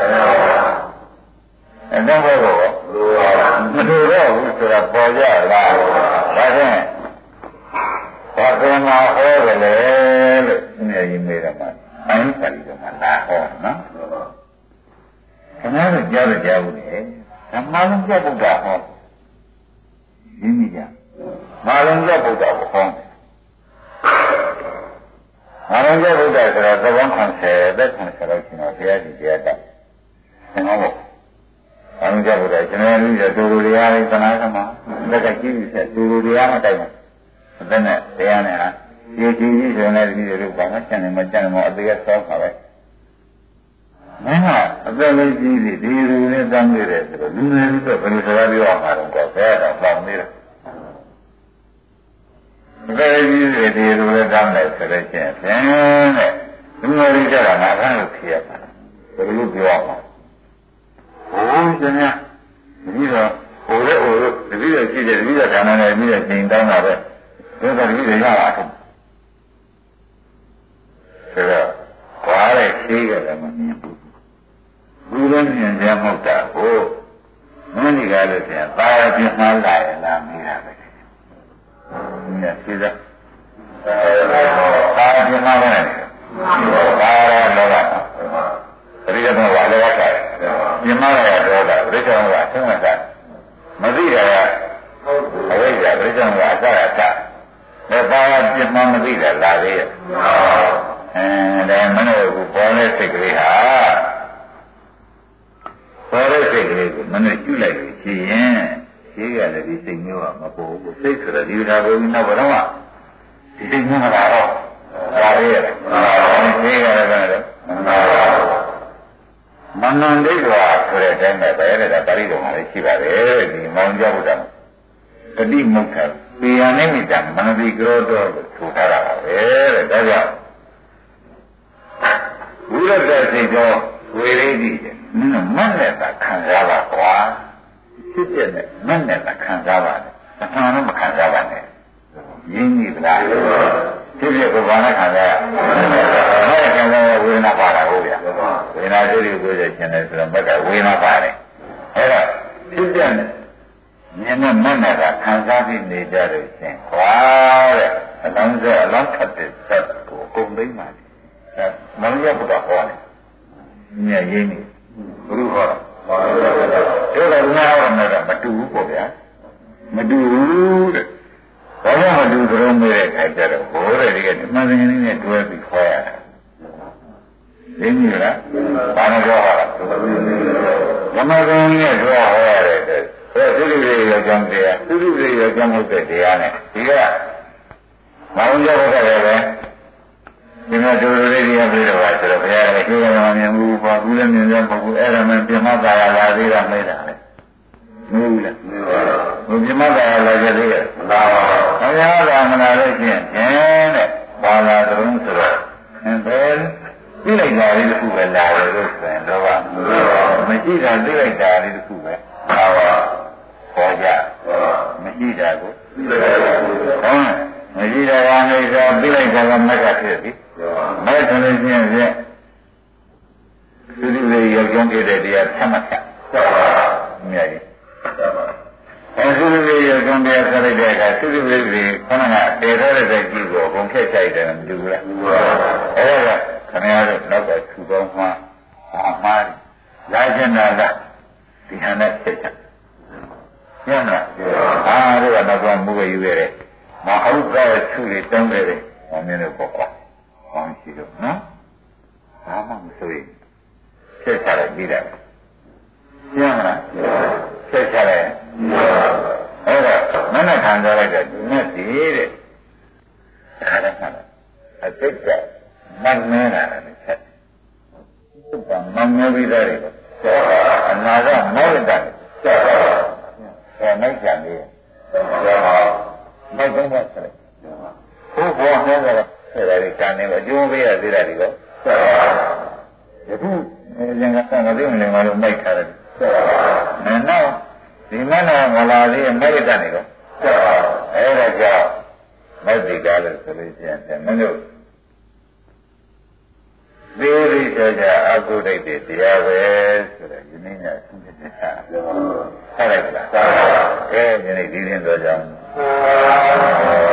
အဲ့တော့ဘယ်လိုမလို့တော့ဘူးဆိုတာပေါ်ကြလားဒါဖြင့်ဘာကမှဟောတယ်လေလို့နေရင်မေးတယ်မှာအင်းပါဠိတော်မှာလာဟောနော်ခင်ဗျားတို့ကြားရကြဘူးလေဓမ္မလုံးပြတ်ပုဒ်တာဟောရင်းမိကြမာလုံးပြတ်ပုဒ်တာကိုဟောမာလုံးပြတ်ပုဒ်တာဆိုတော့သဘောခံဆယ်သက်ခံဆယ်လို့ရှင်တော်ဘုရားကြီးတရားတော်သင်္ဘောမာလုံးပြတ်ပုဒ်တာကျွန်တော်လူရတူတူတရားလေးသနာကမှာလက်ကကြည့်ပြီးဆက်တူတူတရားမတိုက်ဘူးဘယ်နဲ့တရားနဲ့ဟာဒီဒီကြီးဆိုနေတယ်ဒီလိုဘာမှချန်နေမချန်နေမအသေးဆောပါပဲမင်းကအသက်လေးကြီးပြီဒီလူနဲ့တန်းနေတယ်ဆိုတော့လူငယ်လေးတော့ဘယ်လိုစကားပြောရမှာတော့ဘယ်တော့ပေါင်းနေတယ်အသက်လေးကြီးပြီဒီလူနဲ့တန်းတယ်ဆိုတော့ချင်းဖြင့်တဲ့ဒီလိုလေးကြတာငါကလည်းဖြေရမှာဘယ်လိုပြောရမှာဟိုရှင်များဒီတော့ဟိုလေဟိုလို့တတိယရှိတယ်တတိယဌာနနဲ့ပြီးတော့ချိန်တောင်းတာပဲဒါကတတိယရတာထုံးဆိုတော့ဘာလဲရှိရတယ်မမြင်ဘူးဘူးလည်းမြင်ကြမဟုတ်တာကိုမင်းဒီကားလို့ပြန်ပါရပြမှားလာရလားမေးတာပဲမြင်ရှိသားပါရပြမှားတယ်ပါရလောကပရိသတ်ကလည်းရတာပြမှားရတော့တာပရိသတ်ကအဆုံးမတာမသိတာကအဝိဇ္ဇာပရိသတ်ကအစရတာဒါပါရပြမှားမသိတာလာသေးရဲ့အဲဒါမနောကပေါ်တဲ့စိတ်ကလေးဟာပေါ်တဲ့စိတ်ကလေးကိုမနောကျွလိုက်လို့ရှိရင်ရှိရတဲ့ဒီစိတ်မျိုးကမပေါ်ဘူးစိတ်ဆိုတော့ဒီဓာတ်ကိုနောက်ဘယ်တော့မှဒီစိတ်မျိုးမလာတော့လာသေးရဲ့ရှိရတယ်ဗျာမနန္ဒိကွာဆိုတဲ့အတိုင်းပဲပဲတဲ့ပါဠိတော်မှာလည်းရှိပါတယ်ဒီမောင်ကြောက်တာတတိမုတ်ထပေယနိမိတမနတိကရောတော်လို့ဆိုထားတာပါပဲတဲ့ဒါကြောင့်ဝိရဒစိတ်တော်ဝေရိတိတဲ့နင်းမတ်နဲ့သာခံစားပါကွာဖြစ်တဲ့နဲ့မတ်နဲ့သာခံစားပါနဲ့အမှန်တော့မခံစားပါနဲ့ရင်းနေသလားဖြစ်ဖြစ်ကိုဘာနဲ့ခံစားရမတ်ခံစားရဝေဒနာပါတာဟုတ်ဗျာဝေဒနာစိတ်ကိုကြည့်ခြင်းနဲ့ဆိုတော့မတ်ကဝေဒနာပါတယ်အဲ့တော့ဖြစ်တဲ့နဲ့မြင်နဲ့မတ်နဲ့သာခံစားပြီးနေကြလို့ရှင်ကွာတဲ့အလောင်းစက်အလောင်းခတ်တဲ့စက်ကိုအကုန်သိမ်းပါလေမင်းရဖို့တော့ဟောတယ်မြင်ရင်းနေဘုရုဟောတော့အဲ့ဒါငါဟောမယ်တော့မတူဘူးပေါ့ဗျာမတူဘူးတဲ့ဘာမှမတူကြုံမဲ့တဲ့ခါကျတော့ဘိုးတဲ့ဒီကဓမ္မစင်လေးနဲ့တွဲပြီးခေါ်ရတာရင်းနေလားဘာနဲ့ပြောရတာဓမ္မစင်လေးနဲ့တွဲဟောရတယ်တဲ့အဲသုတိရေရောကြောင့်တရားသုတိရေရောကြောင့်ဟုတ်တဲ့တရားနဲ့ဒီကမောင်ကြောက်ခဲ့တယ်ပဲဒီမှာဒုရလေးရပြီးတော့ဆိုတော့ဘုရားလည်းပြောရမှာမြင်ဘူးပေါ့ဘူးလည်းမြင်ရမဟုတ်ဘူးအဲ့ဒါမှပြမသာရလာသေးတာမေးတာလေမဟုတ်လားဘုပြမသာရလာကြသေးရဲ့မှန်ပါပါဘုရားကမလာလို့ချင်းကျင်းတဲ့ဘာလာတုံးဆိုတော့ဘယ်သိလိုက်တာလေးတစ်ခုပဲလာတယ်လို့ဆိုရင်တော့မရှိတာသိလိုက်တာလေးတစ်ခုပဲဟာပါခေါ်ကြမရှိတာကိုဟုတ်မရှိတာကနေဆိုသိလိုက်တာကမက်ကဖြစ်ပြီမဲ့ဆိုလို့ရှိရင်ဖြင့်သုတိလေးရောက်ကျုံးခဲ့တဲ့တရားဆက်မှတ်ချက်အများကြီးအဲသုတိလေးရောက်ကျုံးတဲ့ဆက်လိုက်တဲ့အခါသုတိလေးကြီးခဏကတည်ထားတဲ့စိတ်ကြီးကိုအကုန်ဖြတ်ချိုက်တယ်မတူဘူးလားအဲဒါကခင်ဗျားတို့နောက်ကထူပေါင်းမှအာမှားလာကျင်တာကဒီဟန်နဲ့ဖြစ်ချက်ညံ့လားအာတို့ကနောက်ကမူပဲယူရတယ်မဟုတ်တဲ့သူတွေတုံးတယ်။ဘာမျိုးလဲပေါ့ကွာ။ဘာရှိလို့နော်။ဘာမှမဆိုရင်ဆက်ချလိုက်ပြီးတယ်။ရှင်းမလား။ဆက်ချလိုက်။အဲ့ဒါမနဲ့ခံစားလိုက်တဲ့ဒီနဲ့ဒီတဲ့။ဒါလည်းမှတ်လိုက်။အတိတ်ကမနှဲတာလည်းဆက်။သူကမနှဲပြီးသားတယ်။ဆက်။အနာကမောရတာ။ဆက်။အဲနိုင်ကြတယ်။ဆက်။မိုက်တော့ဆက်လိုက်ဘုဘောနဲ့ကတော့ဆက်ရတယ်ကံနေပဲအကျိုးပေးရသေးတယ်ဒီကောဆက်ပါယခုရင်ကဆံကလေးမနေမှလို့မိုက်ထားတယ်ဆက်ပါနောက်ဒီမနာမလာသေးရဲ့မိုက်တတ်နေတော့ဆက်ပါအဲ့ဒါကြောင့်မိုက်ဒီကားလို့ဆိုလို့ရှိရင်မင်းတို့သေရိဆိုကြအကုဒိတ်တရားပဲဆိုတော့ယနေ့ညဆင်းတဲ့ဆက်ဆက်လိုက်လားဆက်ပါအဲယနေ့ဒီရင်တော့ကြောင့်